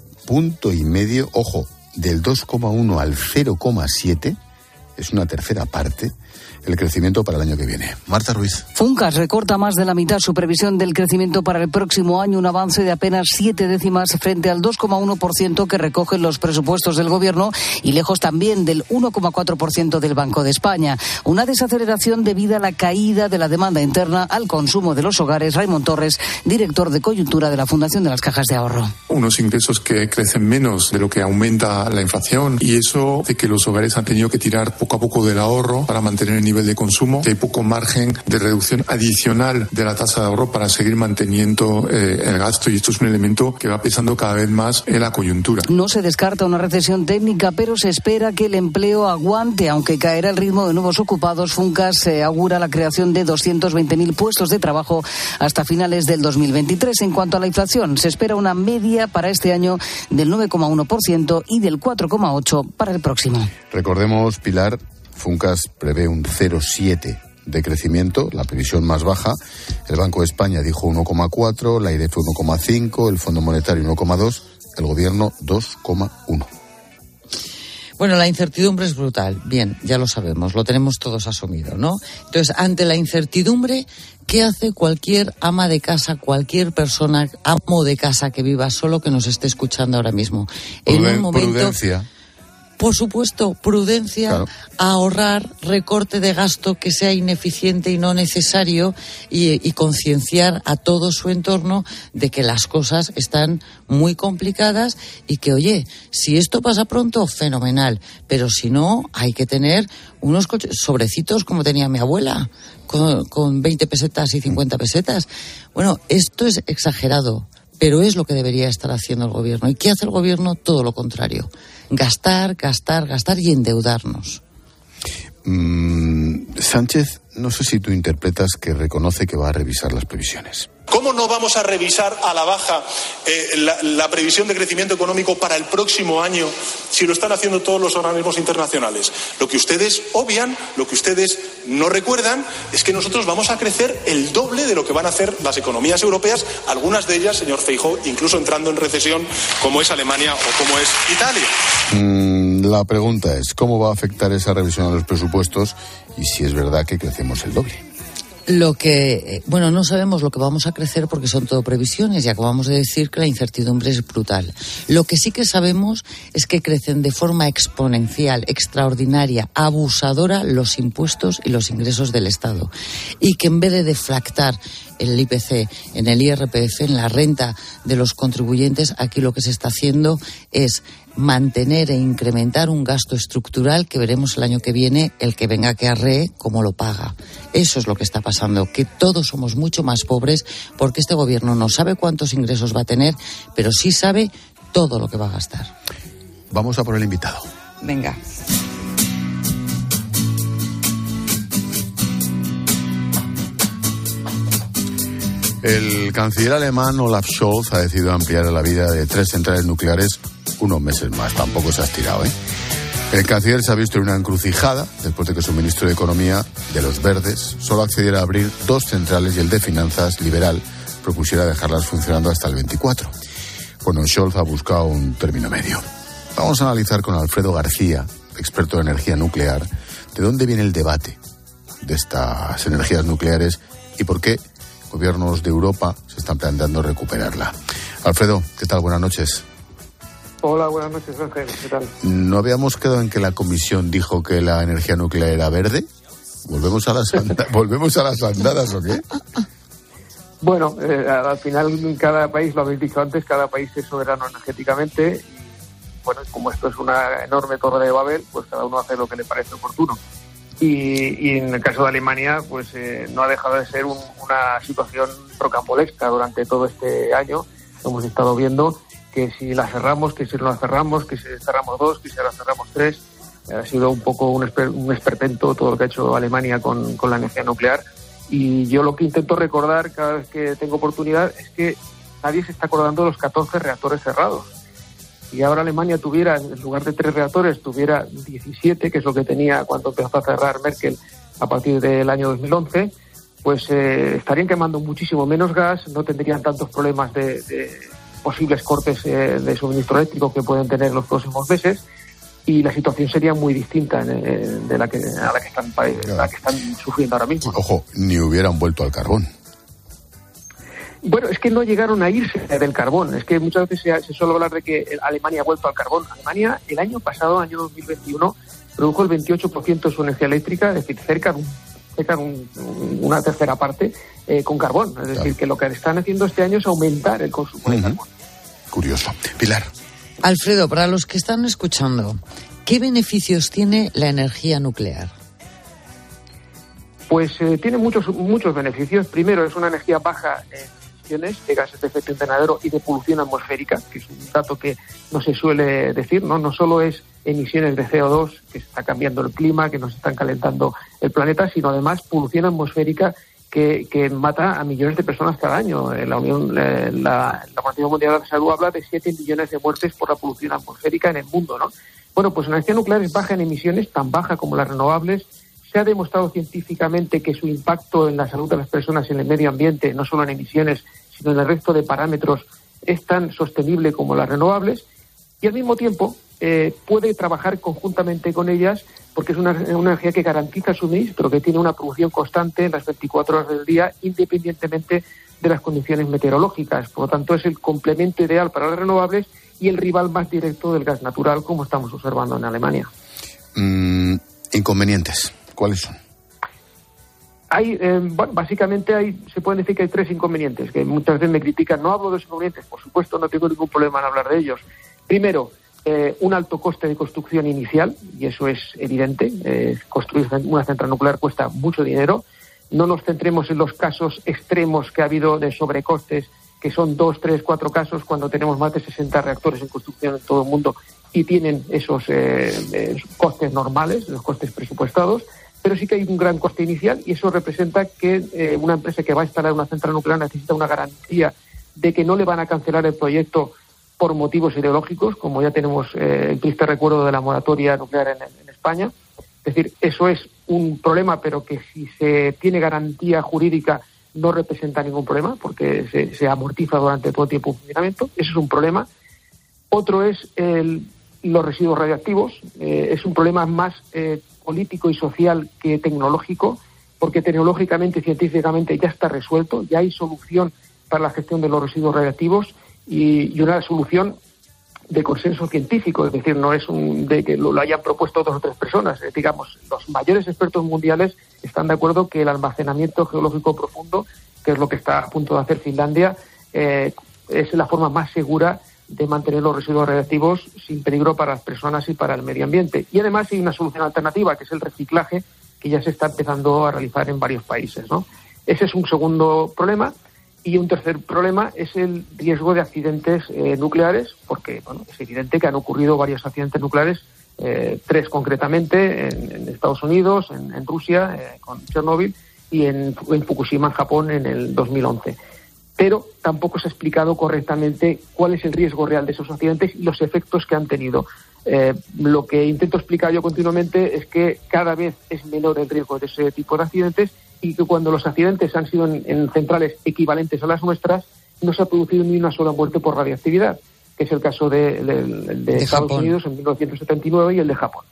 punto y medio, ojo, del dos coma uno al cero coma siete, es una tercera parte, el crecimiento para el año que viene. Marta Ruiz. Funcas recorta más de la mitad su previsión del crecimiento para el próximo año, un avance de apenas siete décimas frente al dos coma uno por ciento que recogen los presupuestos del Gobierno y lejos también del uno coma cuatro por ciento del Banco de España. Una desaceleración debida a la caída de la demanda interna al consumo de los hogares. Raimon Torres, director de coyuntura de la Fundación de las Cajas de Ahorro. Unos ingresos que crecen menos de lo que aumenta la inflación, y eso hace que los hogares han tenido que tirar poco a poco del ahorro para mantener mantener el nivel de consumo, que hay poco margen de reducción adicional de la tasa de ahorro para seguir manteniendo eh, el gasto, y esto es un elemento que va pesando cada vez más en la coyuntura. No se descarta una recesión técnica, pero se espera que el empleo aguante, aunque caerá el ritmo de nuevos ocupados. Funcas se augura la creación de doscientos veinte mil puestos de trabajo hasta finales del dos mil veintitrés. En cuanto a la inflación, se espera una media para este año del nueve coma uno por ciento y del cuatro coma ocho por ciento para el próximo. Recordemos, Pilar, Funcas prevé un cero coma siete de crecimiento, la previsión más baja. El Banco de España dijo uno coma cuatro, la I R E F uno coma cinco, el Fondo Monetario uno coma dos, el Gobierno dos coma uno. Bueno, la incertidumbre es brutal. Bien, ya lo sabemos, lo tenemos todos asumido, ¿no? Entonces, ante la incertidumbre, ¿qué hace cualquier ama de casa, cualquier persona, amo de casa que viva solo, que nos esté escuchando ahora mismo? En un momento, prudencia. Por supuesto, prudencia, claro. Ahorrar, recorte de gasto que sea ineficiente y no necesario, y, y concienciar a todo su entorno de que las cosas están muy complicadas y que, oye, si esto pasa pronto, fenomenal, pero si no, hay que tener unos sobrecitos como tenía mi abuela, con, con veinte pesetas y cincuenta pesetas. Bueno, esto es exagerado, pero es lo que debería estar haciendo el gobierno. ¿Y qué hace el gobierno? Todo lo contrario. Gastar, gastar, gastar y endeudarnos. Mm, Sánchez, no sé si tú interpretas que reconoce que va a revisar las previsiones. ¿Cómo no vamos a revisar a la baja eh, la, la previsión de crecimiento económico para el próximo año si lo están haciendo todos los organismos internacionales? Lo que ustedes obvian, lo que ustedes no recuerdan, es que nosotros vamos a crecer el doble de lo que van a hacer las economías europeas, algunas de ellas, señor Feijóo, incluso entrando en recesión, como es Alemania o como es Italia. Mm, la pregunta es, ¿cómo va a afectar esa revisión a los presupuestos y si es verdad que crecemos el doble? Lo que, bueno, no sabemos lo que vamos a crecer porque son todo previsiones y acabamos de decir que la incertidumbre es brutal. Lo que sí que sabemos es que crecen de forma exponencial, extraordinaria, abusadora los impuestos y los ingresos del Estado. Y que en vez de deflactar el I P C, en el I R P F, en la renta de los contribuyentes, aquí lo que se está haciendo es mantener e incrementar un gasto estructural que veremos el año que viene, el que venga que arree, cómo lo paga. Eso es lo que está pasando, que todos somos mucho más pobres porque este gobierno no sabe cuántos ingresos va a tener, pero sí sabe todo lo que va a gastar. Vamos a por el invitado. Venga. El canciller alemán Olaf Scholz ha decidido ampliar la vida de tres centrales nucleares unos meses más. Tampoco se ha estirado, ¿eh? El canciller se ha visto en una encrucijada después de que su ministro de Economía, de los Verdes, solo accediera a abrir dos centrales y el de Finanzas, liberal, propusiera dejarlas funcionando hasta el veinticuatro. Bueno, Scholz ha buscado un término medio. Vamos a analizar con Alfredo García, experto en energía nuclear, de dónde viene el debate de estas energías nucleares y por qué gobiernos de Europa se están planteando recuperarla. Alfredo, ¿qué tal? Buenas noches. Hola, buenas noches, Ángel. ¿Qué tal? ¿No habíamos quedado en que la Comisión dijo que la energía nuclear era verde? ¿Volvemos a las, anda- ¿volvemos a las andadas o qué? Bueno, eh, al final cada país, lo habéis dicho antes, cada país es soberano energéticamente y, bueno, como esto es una enorme torre de Babel, pues cada uno hace lo que le parece oportuno. Y, y en el caso de Alemania, pues eh, no ha dejado de ser un, una situación rocambolesca durante todo este año. Hemos estado viendo que si la cerramos, que si no la cerramos, que si cerramos dos, que si ahora cerramos tres. Ha sido un poco un, esper, un esperpento todo lo que ha hecho Alemania con, con la energía nuclear. Y yo lo que intento recordar cada vez que tengo oportunidad es que nadie se está acordando de los catorce reactores cerrados. Si ahora Alemania tuviera, en lugar de tres reactores, tuviera diecisiete, que es lo que tenía cuando empezó a cerrar Merkel a partir del año dos mil once, pues eh, estarían quemando muchísimo menos gas, no tendrían tantos problemas de, de posibles cortes eh, de suministro eléctrico que pueden tener en los próximos meses, y la situación sería muy distinta eh, de la que, a la que, están, la que están sufriendo ahora mismo. Ojo, ni hubieran vuelto al carbón. Bueno, es que no llegaron a irse del carbón. Es que muchas veces se, se suele hablar de que Alemania ha vuelto al carbón. Alemania, el año pasado, año dos mil veintiuno, produjo el veintiocho por ciento de su energía eléctrica, es decir, cerca de, un, cerca de un, una tercera parte eh, con carbón. Es decir, claro, que lo que están haciendo este año es aumentar el consumo uh-huh. de carbón. Curioso. Pilar. Alfredo, para los que están escuchando, ¿qué beneficios tiene la energía nuclear? Pues eh, tiene muchos muchos beneficios. Primero, es una energía baja en emisiones de gases de efecto invernadero y de polución atmosférica, que es un dato que no se suele decir, ¿no? No solo es emisiones de C O dos, que está cambiando el clima, que nos están calentando el planeta, sino además polución atmosférica que, que mata a millones de personas cada año. La Unión, eh, la, la Organización Mundial de la Salud habla de siete millones de muertes por la polución atmosférica en el mundo, ¿no? Bueno, pues la energía nuclear es baja en emisiones, tan baja como las renovables. Se ha demostrado científicamente que su impacto en la salud de las personas y en el medio ambiente, no solo en emisiones, sino en el resto de parámetros, es tan sostenible como las renovables, y al mismo tiempo eh, puede trabajar conjuntamente con ellas, porque es una, una energía que garantiza el suministro, que tiene una producción constante en las veinticuatro horas del día, independientemente de las condiciones meteorológicas. Por lo tanto, es el complemento ideal para las renovables y el rival más directo del gas natural, como estamos observando en Alemania. Mm, inconvenientes, ¿cuáles son? Hay, eh, bueno, básicamente hay, se pueden decir que hay tres inconvenientes, que muchas veces me critican. No hablo de los inconvenientes, por supuesto, no tengo ningún problema en hablar de ellos. Primero, eh, un alto coste de construcción inicial, y eso es evidente. Eh, construir una central nuclear cuesta mucho dinero. No nos centremos en los casos extremos que ha habido de sobrecostes, que son dos, tres, cuatro casos, cuando tenemos más de sesenta reactores en construcción en todo el mundo y tienen esos eh, eh, costes normales, los costes presupuestados. Pero sí que hay un gran coste inicial, y eso representa que eh, una empresa que va a instalar una central nuclear necesita una garantía de que no le van a cancelar el proyecto por motivos ideológicos, como ya tenemos eh, el triste recuerdo de la moratoria nuclear en, en España. Es decir, eso es un problema, pero que si se tiene garantía jurídica no representa ningún problema, porque se, se amortiza durante todo el tiempo de funcionamiento. Eso es un problema. Otro es el, los residuos radioactivos. Eh, es un problema más eh, político y social que tecnológico, porque tecnológicamente y científicamente ya está resuelto, ya hay solución para la gestión de los residuos radiactivos y, y una solución de consenso científico, es decir, no es un de que lo, lo hayan propuesto dos o tres personas. Eh, digamos, los mayores expertos mundiales están de acuerdo que el almacenamiento geológico profundo, que es lo que está a punto de hacer Finlandia, eh, es la forma más segura de mantener los residuos radiactivos sin peligro para las personas y para el medio ambiente. Y además hay una solución alternativa, que es el reciclaje, que ya se está empezando a realizar en varios países, ¿no? Ese es un segundo problema. Y un tercer problema es el riesgo de accidentes eh, nucleares, porque bueno, es evidente que han ocurrido varios accidentes nucleares, eh, tres concretamente, en, en Estados Unidos, en, en Rusia, eh, con Chernóbil, y en, en Fukushima, en Japón, en el dos mil once. Pero tampoco se ha explicado correctamente cuál es el riesgo real de esos accidentes y los efectos que han tenido. Eh, lo que intento explicar yo continuamente es que cada vez es menor el riesgo de ese tipo de accidentes, y que cuando los accidentes han sido en, en centrales equivalentes a las nuestras, no se ha producido ni una sola muerte por radiactividad, que es el caso de, de, de, de Estados Japón. Unidos en mil novecientos setenta y nueve y el de Japón.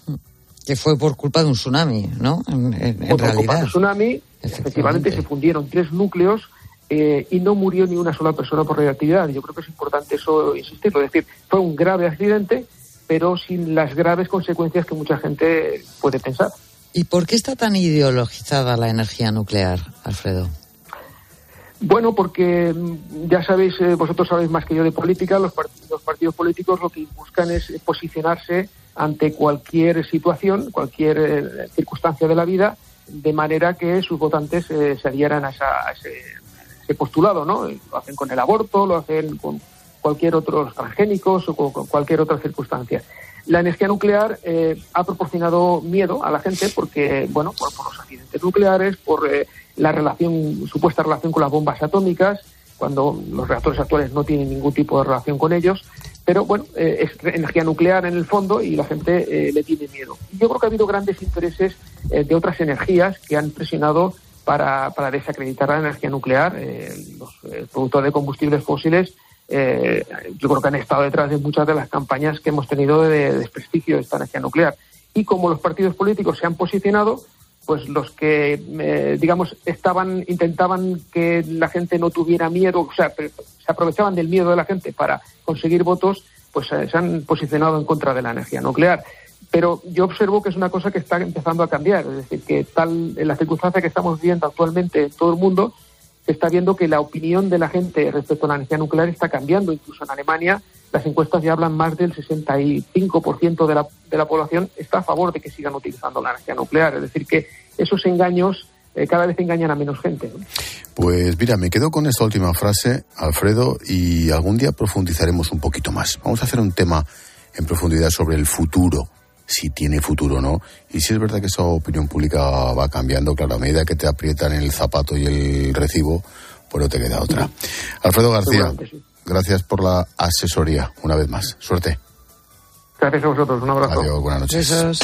Que fue por culpa de un tsunami, ¿no? En, en, en por realidad. culpa de un tsunami, efectivamente se fundieron tres núcleos eh, y no murió ni una sola persona por radiactividad. Yo creo que es importante eso insistirlo. Es decir, fue un grave accidente, pero sin las graves consecuencias que mucha gente puede pensar. ¿Y por qué está tan ideologizada la energía nuclear, Alfredo? Bueno, porque ya sabéis, eh, vosotros sabéis más que yo de política, los, part- los partidos políticos lo que buscan es posicionarse ante cualquier situación, cualquier eh, circunstancia de la vida, de manera que sus votantes eh, se adhieran a, esa, a ese, ese postulado, ¿no? Lo hacen con el aborto, lo hacen con cualquier otro, los transgénicos o con, con cualquier otra circunstancia. La energía nuclear eh, ha proporcionado miedo a la gente porque, bueno, por, por los accidentes nucleares, por eh, la relación, supuesta relación con las bombas atómicas, cuando los reactores actuales no tienen ningún tipo de relación con ellos. Pero, bueno, eh, es energía nuclear en el fondo y la gente eh, le tiene miedo. Y yo creo que ha habido grandes intereses eh, de otras energías que han presionado para, para desacreditar la energía nuclear. Eh, los eh, productores de combustibles fósiles Eh, yo creo que han estado detrás de muchas de las campañas que hemos tenido de desprestigio de esta energía nuclear. Y como los partidos políticos se han posicionado, pues los que, eh, digamos, estaban intentaban que la gente no tuviera miedo, o sea, se aprovechaban del miedo de la gente para conseguir votos, pues eh, se han posicionado en contra de la energía nuclear. Pero yo observo que es una cosa que está empezando a cambiar, es decir, que tal en la circunstancia que estamos viviendo actualmente en todo el mundo, se está viendo que la opinión de la gente respecto a la energía nuclear está cambiando. Incluso en Alemania las encuestas ya hablan más del sesenta y cinco por ciento de la, de la población está a favor de que sigan utilizando la energía nuclear. Es decir, que esos engaños eh, cada vez engañan a menos gente, ¿no? Pues mira, me quedo con esta última frase, Alfredo, y algún día profundizaremos un poquito más. Vamos a hacer un tema en profundidad sobre el futuro, si tiene futuro o no, y si es verdad que esa opinión pública va cambiando, claro, a medida que te aprietan el zapato y el recibo, pues no te queda otra. Alfredo García, sí. Gracias por la asesoría, una vez más. Suerte. Gracias a vosotros, un abrazo. Adiós, buenas noches. Besos.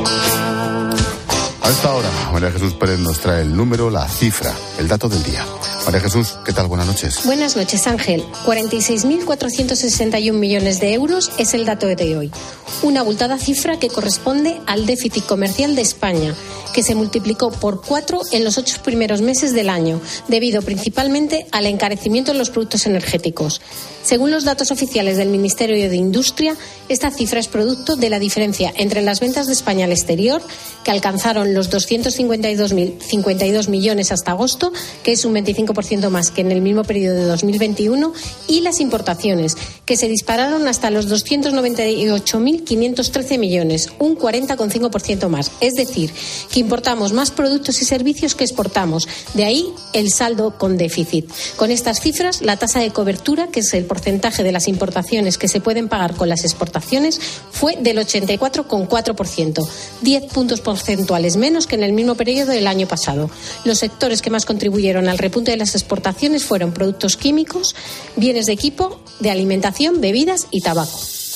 A esta hora, María Jesús Pérez nos trae el número, la cifra, el dato del día. María Jesús, ¿qué tal? Buenas noches. Buenas noches, Ángel. cuarenta y seis mil cuatrocientos sesenta y un millones de euros es el dato de hoy. Una abultada cifra que corresponde al déficit comercial de España, que se multiplicó por cuatro en los ocho primeros meses del año, debido principalmente al encarecimiento de los productos energéticos. Según los datos oficiales del Ministerio de Industria, esta cifra es producto de la diferencia entre las ventas de España al exterior, que alcanzaron los doscientos cincuenta y dos mil cincuenta y dos millones hasta agosto, que es un veinticinco por ciento más que en el mismo periodo de dos mil veintiuno, y las importaciones, que se dispararon hasta los doscientos noventa y ocho mil quinientos trece millones, un cuarenta coma cinco por ciento más. Es decir, que importamos más productos y servicios que exportamos. De ahí el saldo con déficit. Con estas cifras, la tasa de cobertura, que es el porcentaje de las importaciones que se pueden pagar con las exportaciones, fue del ochenta y cuatro coma cuatro por ciento, diez puntos porcentuales menos que en el mismo periodo del año pasado. Los sectores que más contribuyeron al repunte de las exportaciones fueron productos químicos, bienes de equipo, de alimentación, bebidas y tabaco.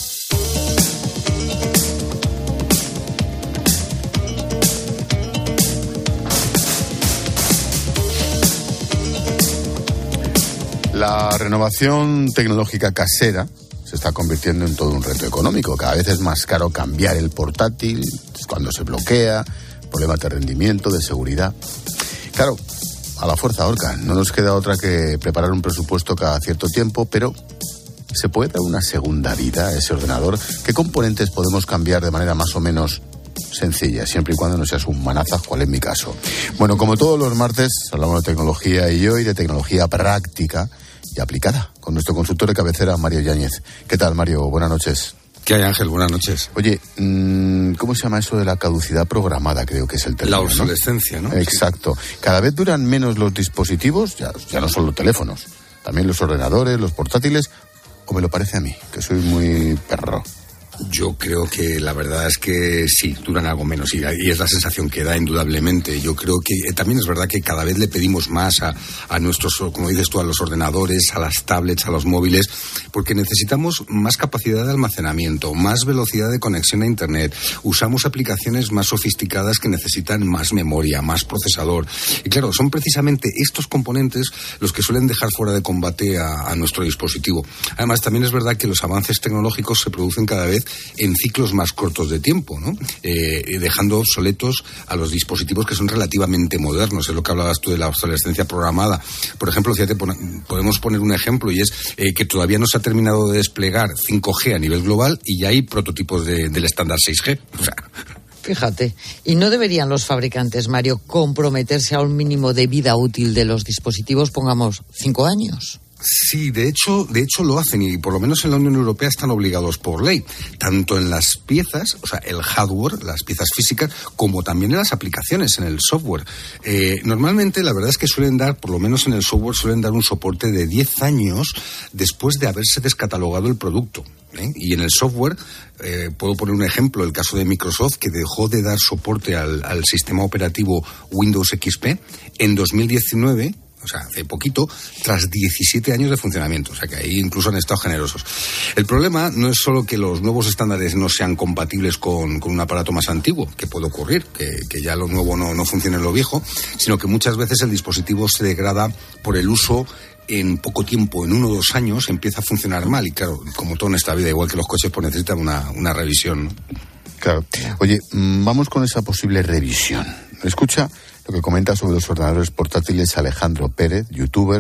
La renovación tecnológica casera se está convirtiendo en todo un reto económico. Cada vez es más caro cambiar el portátil, cuando se bloquea, problemas de rendimiento, de seguridad. Claro, a la fuerza ahorca. No nos queda otra que preparar un presupuesto cada cierto tiempo, pero ¿se puede dar una segunda vida a ese ordenador? ¿Qué componentes podemos cambiar de manera más o menos sencilla, siempre y cuando no seas un manazas, cual es mi caso? Bueno, como todos los martes, hablamos de tecnología y hoy de tecnología práctica y aplicada, con nuestro consultor de cabecera, Mario Yáñez. ¿Qué tal, Mario? Buenas noches. ¿Qué hay, Ángel? Buenas noches. Oye, ¿cómo se llama eso de la caducidad programada? Creo que es el teléfono, la obsolescencia, ¿no? ¿no? Exacto. Sí. Cada vez duran menos los dispositivos, ya, ya no solo los teléfonos, también los ordenadores, los portátiles, o me lo parece a mí, que soy muy perro. Yo creo que la verdad es que sí, duran algo menos y, y es la sensación que da indudablemente. Yo creo que eh, también es verdad que cada vez le pedimos más a, a nuestros, como dices tú, a los ordenadores, a las tablets, a los móviles, porque necesitamos más capacidad de almacenamiento, más velocidad de conexión a Internet. Usamos aplicaciones más sofisticadas que necesitan más memoria, más procesador. Y claro, son precisamente estos componentes los que suelen dejar fuera de combate a, a nuestro dispositivo. Además, también es verdad que los avances tecnológicos se producen cada vez en ciclos más cortos de tiempo, ¿no? Eh, dejando obsoletos a los dispositivos que son relativamente modernos. Es lo que hablabas tú de la obsolescencia programada. Por ejemplo, fíjate, podemos poner un ejemplo y es eh, que todavía no se ha terminado de desplegar cinco G a nivel global y ya hay prototipos de, del estándar seis G. O sea... Fíjate, ¿y no deberían los fabricantes, Mario, comprometerse a un mínimo de vida útil de los dispositivos, pongamos, cinco años? Sí, de hecho, de hecho lo hacen y por lo menos en la Unión Europea están obligados por ley, tanto en las piezas, o sea, el hardware, las piezas físicas, como también en las aplicaciones, en el software. Eh, normalmente la verdad es que suelen dar, por lo menos en el software, suelen dar un soporte de diez años después de haberse descatalogado el producto. ¿eh? Y en el software, eh, puedo poner un ejemplo, el caso de Microsoft, que dejó de dar soporte al, al sistema operativo Windows X P en dos mil diecinueve, o sea, hace poquito, tras diecisiete años de funcionamiento. O sea, que ahí incluso han estado generosos. El problema no es solo que los nuevos estándares no sean compatibles con, con un aparato más antiguo, que puede ocurrir, que, que ya lo nuevo no, no funcione en lo viejo, sino que muchas veces el dispositivo se degrada por el uso en poco tiempo, en uno o dos años, empieza a funcionar mal. Y claro, como todo en esta vida, igual que los coches, pues necesitan una, una revisión, ¿no? Claro. Oye, vamos con esa posible revisión. Escucha lo que comenta sobre los ordenadores portátiles Alejandro Pérez, youtuber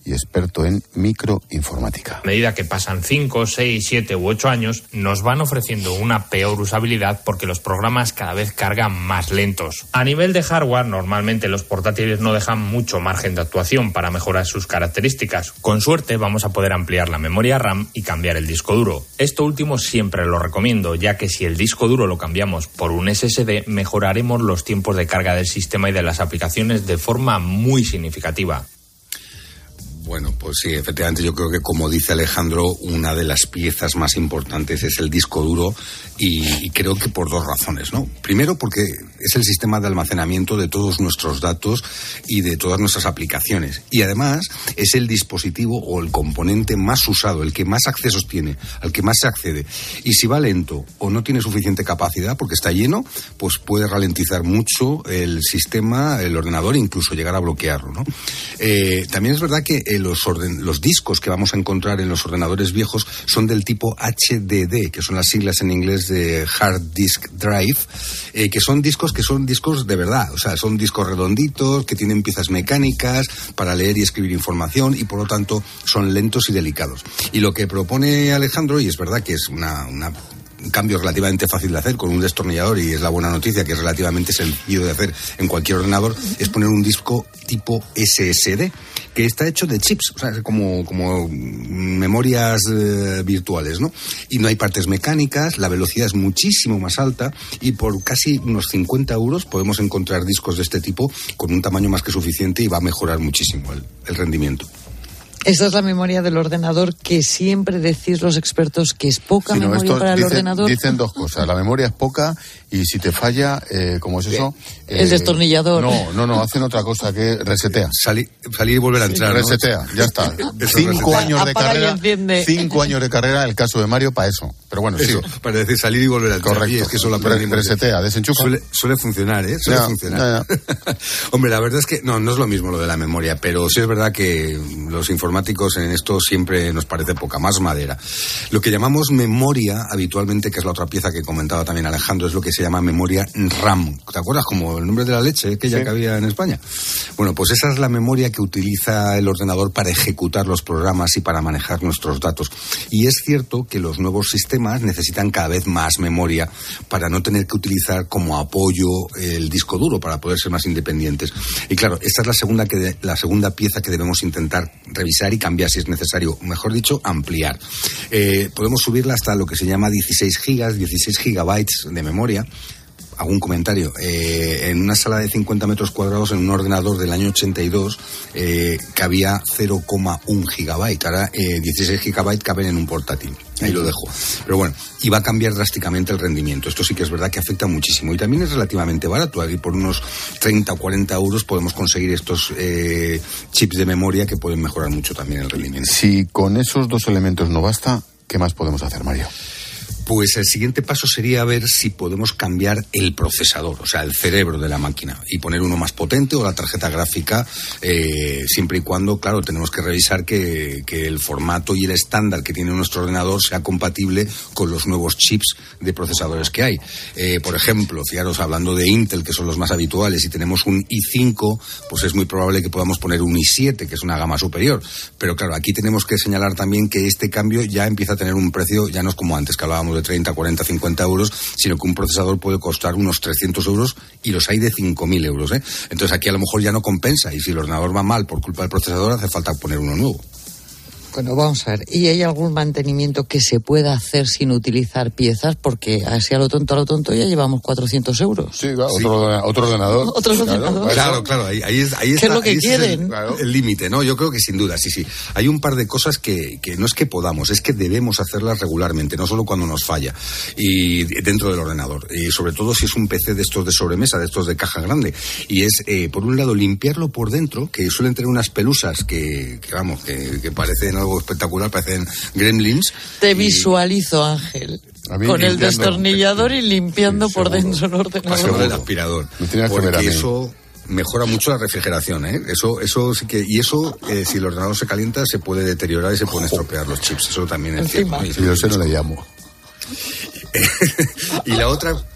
y experto en microinformática. A medida que pasan cinco, seis, siete u ocho años, nos van ofreciendo una peor usabilidad porque los programas cada vez cargan más lentos. A nivel de hardware, normalmente los portátiles no dejan mucho margen de actuación para mejorar sus características. Con suerte vamos a poder ampliar la memoria RAM y cambiar el disco duro. Esto último siempre lo recomiendo, ya que si el disco duro lo cambiamos por un ese ese de, mejoraremos los tiempos de carga del sistema y de las aplicaciones de forma muy significativa. Bueno, pues sí, efectivamente yo creo que, como dice Alejandro, una de las piezas más importantes es el disco duro y, y creo que por dos razones, ¿no? Primero, porque es el sistema de almacenamiento de todos nuestros datos y de todas nuestras aplicaciones. Y además es el dispositivo o el componente más usado, el que más accesos tiene, al que más se accede. Y si va lento o no tiene suficiente capacidad porque está lleno, pues puede ralentizar mucho el sistema, el ordenador, e incluso llegar a bloquearlo, ¿no? Eh, también es verdad que Los, orden, los discos que vamos a encontrar en los ordenadores viejos son del tipo H D D, que son las siglas en inglés de Hard Disk Drive, eh, que son discos que son discos de verdad, o sea, son discos redonditos, que tienen piezas mecánicas para leer y escribir información y por lo tanto son lentos y delicados. Y lo que propone Alejandro, y es verdad que es una... una un cambio relativamente fácil de hacer con un destornillador, y es la buena noticia que es relativamente sencillo de hacer en cualquier ordenador, es poner un disco tipo ese ese de, que está hecho de chips, o sea, como, como memorias eh, virtuales, ¿no? Y no hay partes mecánicas, la velocidad es muchísimo más alta y por casi unos cincuenta euros podemos encontrar discos de este tipo con un tamaño más que suficiente y va a mejorar muchísimo el, el rendimiento. Esta es la memoria del ordenador que siempre decís los expertos que es poca sí, no, memoria para el dicen, ordenador. Dicen dos cosas, la memoria es poca y si te falla, eh, ¿cómo es eso? El eh, destornillador. No, no, no, hacen otra cosa que resetea. Salir, salir y volver a entrar, sí, resetea, ¿no? ya está. Cinco resetea. años de Apaga carrera, cinco años de carrera, el caso de Mario, para eso. Pero bueno, eso, sí. Para decir salir y volver a entrar. Correcto. Y es que eso lo aprendimos. Resetea, desenchufa. Suele, suele funcionar, ¿eh? Suele ya, funcionar. Ya, ya. Hombre, la verdad es que no, no es lo mismo lo de la memoria, pero sí es verdad que los informáticos en esto siempre nos parece poca, más madera. Lo que llamamos memoria habitualmente, que es la otra pieza que comentaba también Alejandro, es lo que se llama memoria RAM. ¿Te acuerdas? Como el nombre de la leche, aquella sí. que había en España. Bueno, pues esa es la memoria que utiliza el ordenador para ejecutar los programas y para manejar nuestros datos. Y es cierto que los nuevos sistemas necesitan cada vez más memoria para no tener que utilizar como apoyo el disco duro, para poder ser más independientes. Y claro, esta es la segunda, que de, la segunda pieza que debemos intentar revisar y cambiar si es necesario. Mejor dicho, ampliar. Eh, podemos subirla hasta lo que se llama dieciséis gigas, dieciséis gigabytes de memoria. Hago un comentario. Eh, en una sala de cincuenta metros cuadrados, en un ordenador del año ochenta y dos, eh, cabía cero coma uno gigabyte. Ahora eh, dieciséis gigabytes caben en un portátil. Ahí lo dejo. Pero bueno, y va a cambiar drásticamente el rendimiento. Esto sí que es verdad que afecta muchísimo. Y también es relativamente barato. Aquí por unos treinta o cuarenta euros podemos conseguir estos eh, chips de memoria que pueden mejorar mucho también el rendimiento. Si con esos dos elementos no basta, ¿qué más podemos hacer, Mario? Pues el siguiente paso sería ver si podemos cambiar el procesador, o sea, el cerebro de la máquina, y poner uno más potente o la tarjeta gráfica, eh, siempre y cuando, claro, tenemos que revisar que, que el formato y el estándar que tiene nuestro ordenador sea compatible con los nuevos chips de procesadores que hay. Eh, por ejemplo, fijaros, hablando de Intel, que son los más habituales, si tenemos un i cinco, pues es muy probable que podamos poner un i siete, que es una gama superior. Pero claro, aquí tenemos que señalar también que este cambio ya empieza a tener un precio, ya no es como antes, que hablábamos de treinta, cuarenta, cincuenta euros, sino que un procesador puede costar unos trescientos euros y los hay de cinco mil euros, ¿eh? Entonces aquí a lo mejor ya no compensa y si el ordenador va mal por culpa del procesador hace falta poner uno nuevo. Bueno, vamos a ver, ¿y hay algún mantenimiento que se pueda hacer sin utilizar piezas? Porque así a lo tonto, a lo tonto ya llevamos cuatrocientos euros. Sí, claro, sí. Otro, otro ordenador. Otro ordenador. Claro, claro, ahí, ahí, es, ahí está. ¿Qué es lo que ahí quieren? Es el límite, ¿no? Yo creo que sin duda, sí, sí. Hay un par de cosas que, que no es que podamos, es que debemos hacerlas regularmente, no solo cuando nos falla, y dentro del ordenador. Y sobre todo si es un P C de estos de sobremesa, de estos de caja grande. Y es, eh, por un lado, limpiarlo por dentro, que suelen tener unas pelusas que, que vamos, que, que parecen algo espectacular, parecen gremlins. Te y... visualizo, Ángel, con el destornillador y limpiando sí, por dentro el ordenador. Con el aspirador. Porque eso mejora mucho la refrigeración, ¿eh? Eso, eso sí que, y eso, eh, si el ordenador se calienta, se puede deteriorar y se pueden estropear los chips. Eso también es cierto. Y yo se no le llamo. Y la otra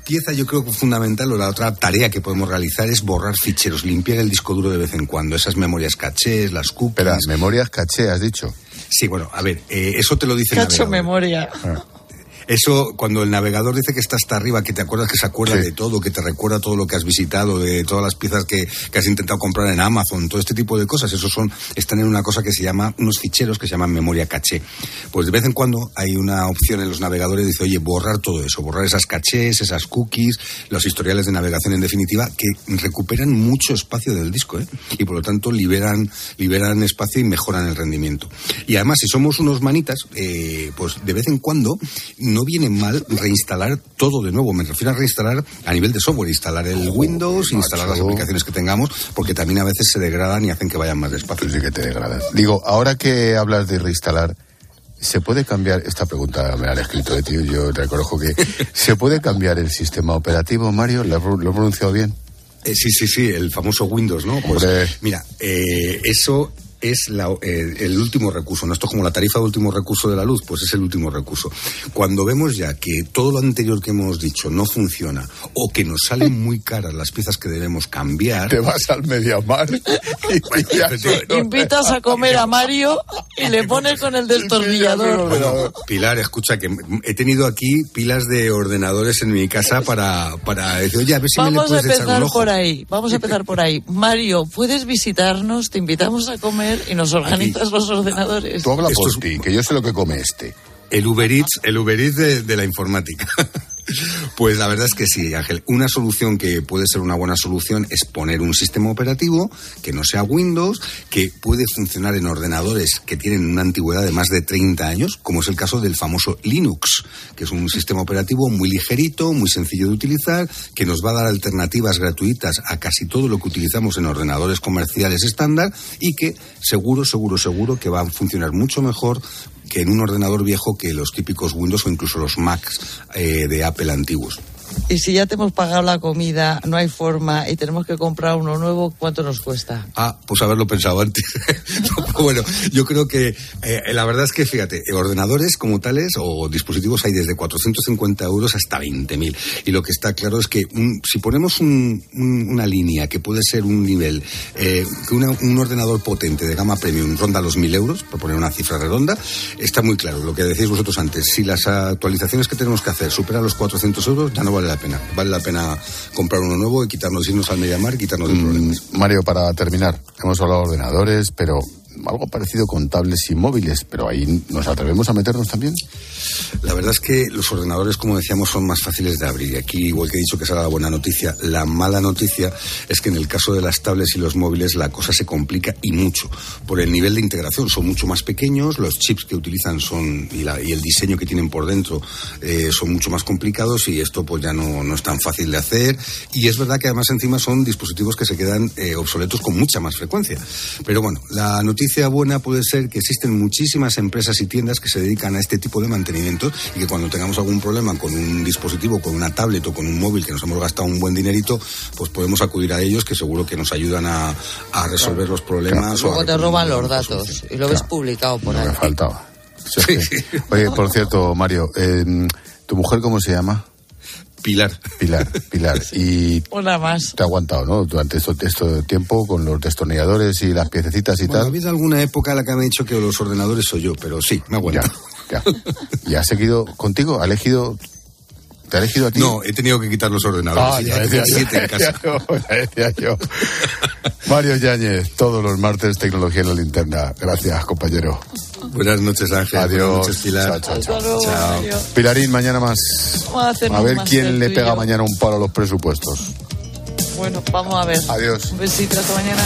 pieza, yo creo que fundamental, o la otra tarea que podemos realizar es borrar ficheros, limpiar el disco duro de vez en cuando, esas memorias cachés, las cookies. Espera, memorias caché, has dicho. Sí, bueno, a ver, eh, eso te lo dice el Cacho navegador. memoria. Ah. Eso, cuando el navegador dice que está hasta arriba, que te acuerdas, que se acuerda Sí. de todo, que te recuerda todo lo que has visitado, de todas las piezas que, que has intentado comprar en Amazon, todo este tipo de cosas, esos son, están en una cosa que se llama, unos ficheros que se llaman memoria caché. Pues de vez en cuando hay una opción en los navegadores, dice, oye, borrar todo eso, borrar esas cachés, esas cookies, los historiales de navegación en definitiva, que recuperan mucho espacio del disco, ¿eh? Y por lo tanto liberan, liberan espacio y mejoran el rendimiento. Y además, si somos unos manitas, eh, pues de vez en cuando no viene mal reinstalar todo de nuevo. Me refiero a reinstalar a nivel de software, instalar el Windows, instalar las aplicaciones que tengamos, porque también a veces se degradan y hacen que vayan más despacio. Sí que te degradan. Digo, ahora que hablas de reinstalar, ¿se puede cambiar? Esta pregunta me la han escrito de tío, yo reconozco que... ¿Se puede cambiar el sistema operativo, Mario? ¿Lo, lo he pronunciado bien? Eh, sí, sí, sí, el famoso Windows, ¿no? Pues Hombre. mira, eh, eso es la, eh, el último recurso, ¿no? Esto es como la tarifa de último recurso de la luz, pues es el último recurso. Cuando vemos ya que todo lo anterior que hemos dicho no funciona o que nos salen muy caras las piezas que debemos cambiar... Te vas al Mediamar y pillas uno. Invitas a comer a Mario y le pones con el destornillador. Bueno, Pilar, escucha, que he tenido aquí pilas de ordenadores en mi casa para, para decir, oye, a ver si me le Vamos a puedes echar un empezar ojo. por ahí, vamos a empezar por ahí. Mario, puedes visitarnos, te invitamos a comer y nos organizas Aquí. los ordenadores. Tú habla Esto por es- ti, que yo sé lo que come este. El Uber Eats, el Uber Eats de, de la informática. Pues la verdad es que sí, Ángel. Una solución que puede ser una buena solución es poner un sistema operativo que no sea Windows, que puede funcionar en ordenadores que tienen una antigüedad de más de treinta años, como es el caso del famoso Linux, que es un sistema operativo muy ligerito, muy sencillo de utilizar, que nos va a dar alternativas gratuitas a casi todo lo que utilizamos en ordenadores comerciales estándar y que seguro, seguro, seguro que va a funcionar mucho mejor que en un ordenador viejo que los típicos Windows o incluso los Macs eh, de Apple antiguos. Y si ya te hemos pagado la comida, no hay forma y tenemos que comprar uno nuevo, ¿cuánto nos cuesta? Ah, pues haberlo pensado antes. Bueno, yo creo que eh, la verdad es que, fíjate, ordenadores como tales o dispositivos hay desde cuatrocientos cincuenta euros hasta veinte mil. Y lo que está claro es que un, si ponemos un, un, una línea que puede ser un nivel, eh, que una, un ordenador potente de gama premium ronda los mil euros, por poner una cifra redonda, está muy claro lo que decís vosotros antes. Si las actualizaciones que tenemos que hacer superan los cuatrocientos euros, ya no vale la pena. Vale la pena comprar uno nuevo y quitarnos, irnos al Mediamar y quitarnos de problemas. Mm, Mario, para terminar, hemos hablado de ordenadores, pero algo parecido con tablets y móviles, pero ahí nos atrevemos a meternos también. La verdad es que los ordenadores, como decíamos, son más fáciles de abrir. Y aquí, igual que he dicho que será la buena noticia, la mala noticia es que en el caso de las tablets y los móviles la cosa se complica y mucho. Por el nivel de integración, son mucho más pequeños, los chips que utilizan son y, la, y el diseño que tienen por dentro eh, son mucho más complicados y esto pues ya no, no es tan fácil de hacer. Y es verdad que además encima son dispositivos que se quedan eh, obsoletos con mucha más frecuencia. Pero bueno, la noticia buena puede ser que existen muchísimas empresas y tiendas que se dedican a este tipo de mantenimiento y que cuando tengamos algún problema con un dispositivo, con una tablet o con un móvil que nos hemos gastado un buen dinerito, pues podemos acudir a ellos que seguro que nos ayudan a, a resolver los problemas. Luego o a te roban los recomendar datos solución. y lo ves publicado por No ahí. me faltaba. Sí, sí. Oye, por cierto, Mario, eh, ¿tu mujer cómo se llama? Pilar. Pilar, Pilar. Y Una más. te ha aguantado, ¿no? Durante este, este tiempo con los destornilladores y las piececitas y Bueno, ha tal. habido alguna época en la que me ha dicho que los ordenadores soy yo, pero sí, me ha aguantado. Ya, ya. ¿Y ha seguido contigo? ¿Ha elegido... ¿Te ha elegido a ti? No, he tenido que quitar los ordenadores. Ah, y ya ya decía tengo yo, siete en ya decía casa. yo, ya decía yo. Mario Yáñez, todos los martes, Tecnología en la Linterna. Gracias, compañero. Buenas noches, Ángel. Adiós. Buenas noches, Pilar. Chao, chao, chao. Hasta luego, Chao. Mario. Pilarín, mañana más. Vamos a hacer A ver un quién máster le tú y pega yo. mañana un palo a los presupuestos. Bueno, vamos a ver. Adiós. Un besito, hasta mañana.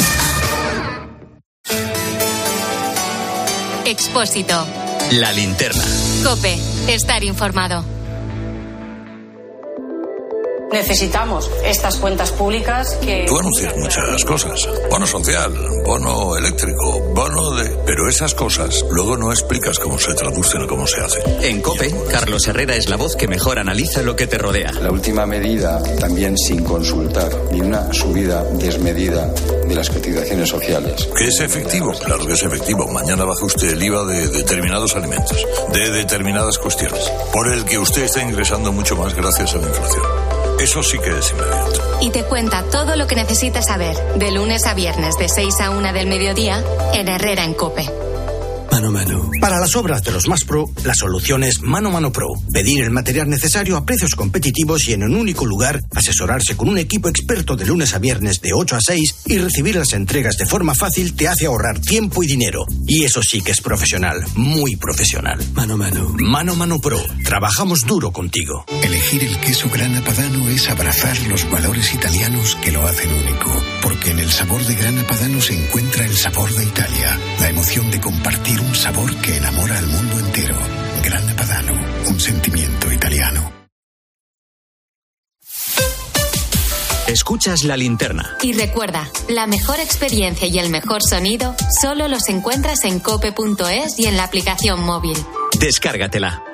Expósito. La Linterna. COPE. Estar informado. necesitamos estas cuentas públicas que... Tú anuncias muchas cosas. Bono social, bono eléctrico, bono de... Pero esas cosas luego no explicas cómo se traducen o cómo se hacen. En COPE, Carlos Herrera es la voz que mejor analiza lo que te rodea. La última medida, también sin consultar, ni una subida desmedida de las cotizaciones sociales. ¿Que es efectivo? Claro que es efectivo. Mañana baja usted el I V A de determinados alimentos, de determinadas cuestiones, por el que usted está ingresando mucho más gracias a la inflación. Eso sí que es inmediato. Y te cuenta todo lo que necesitas saber, de lunes a viernes de seis a una del mediodía, en Herrera en COPE. Mano Mano. Para las obras de los más pro, la solución es Mano Mano Pro. Pedir el material necesario a precios competitivos y en un único lugar, asesorarse con un equipo experto de lunes a viernes de ocho a seis y recibir las entregas de forma fácil te hace ahorrar tiempo y dinero. Y eso sí que es profesional, muy profesional. Mano Mano. Mano Mano Pro. Trabajamos duro contigo. Elegir el queso Grana Padano es abrazar los valores italianos que lo hacen único. Porque en el sabor de Grana Padano se encuentra el sabor de Italia, la emoción de compartir un sabor que enamora al mundo entero. Grana Padano, un sentimiento italiano. Escuchas La Linterna. Y recuerda, la mejor experiencia y el mejor sonido solo los encuentras en cope punto es y en la aplicación móvil. Descárgatela.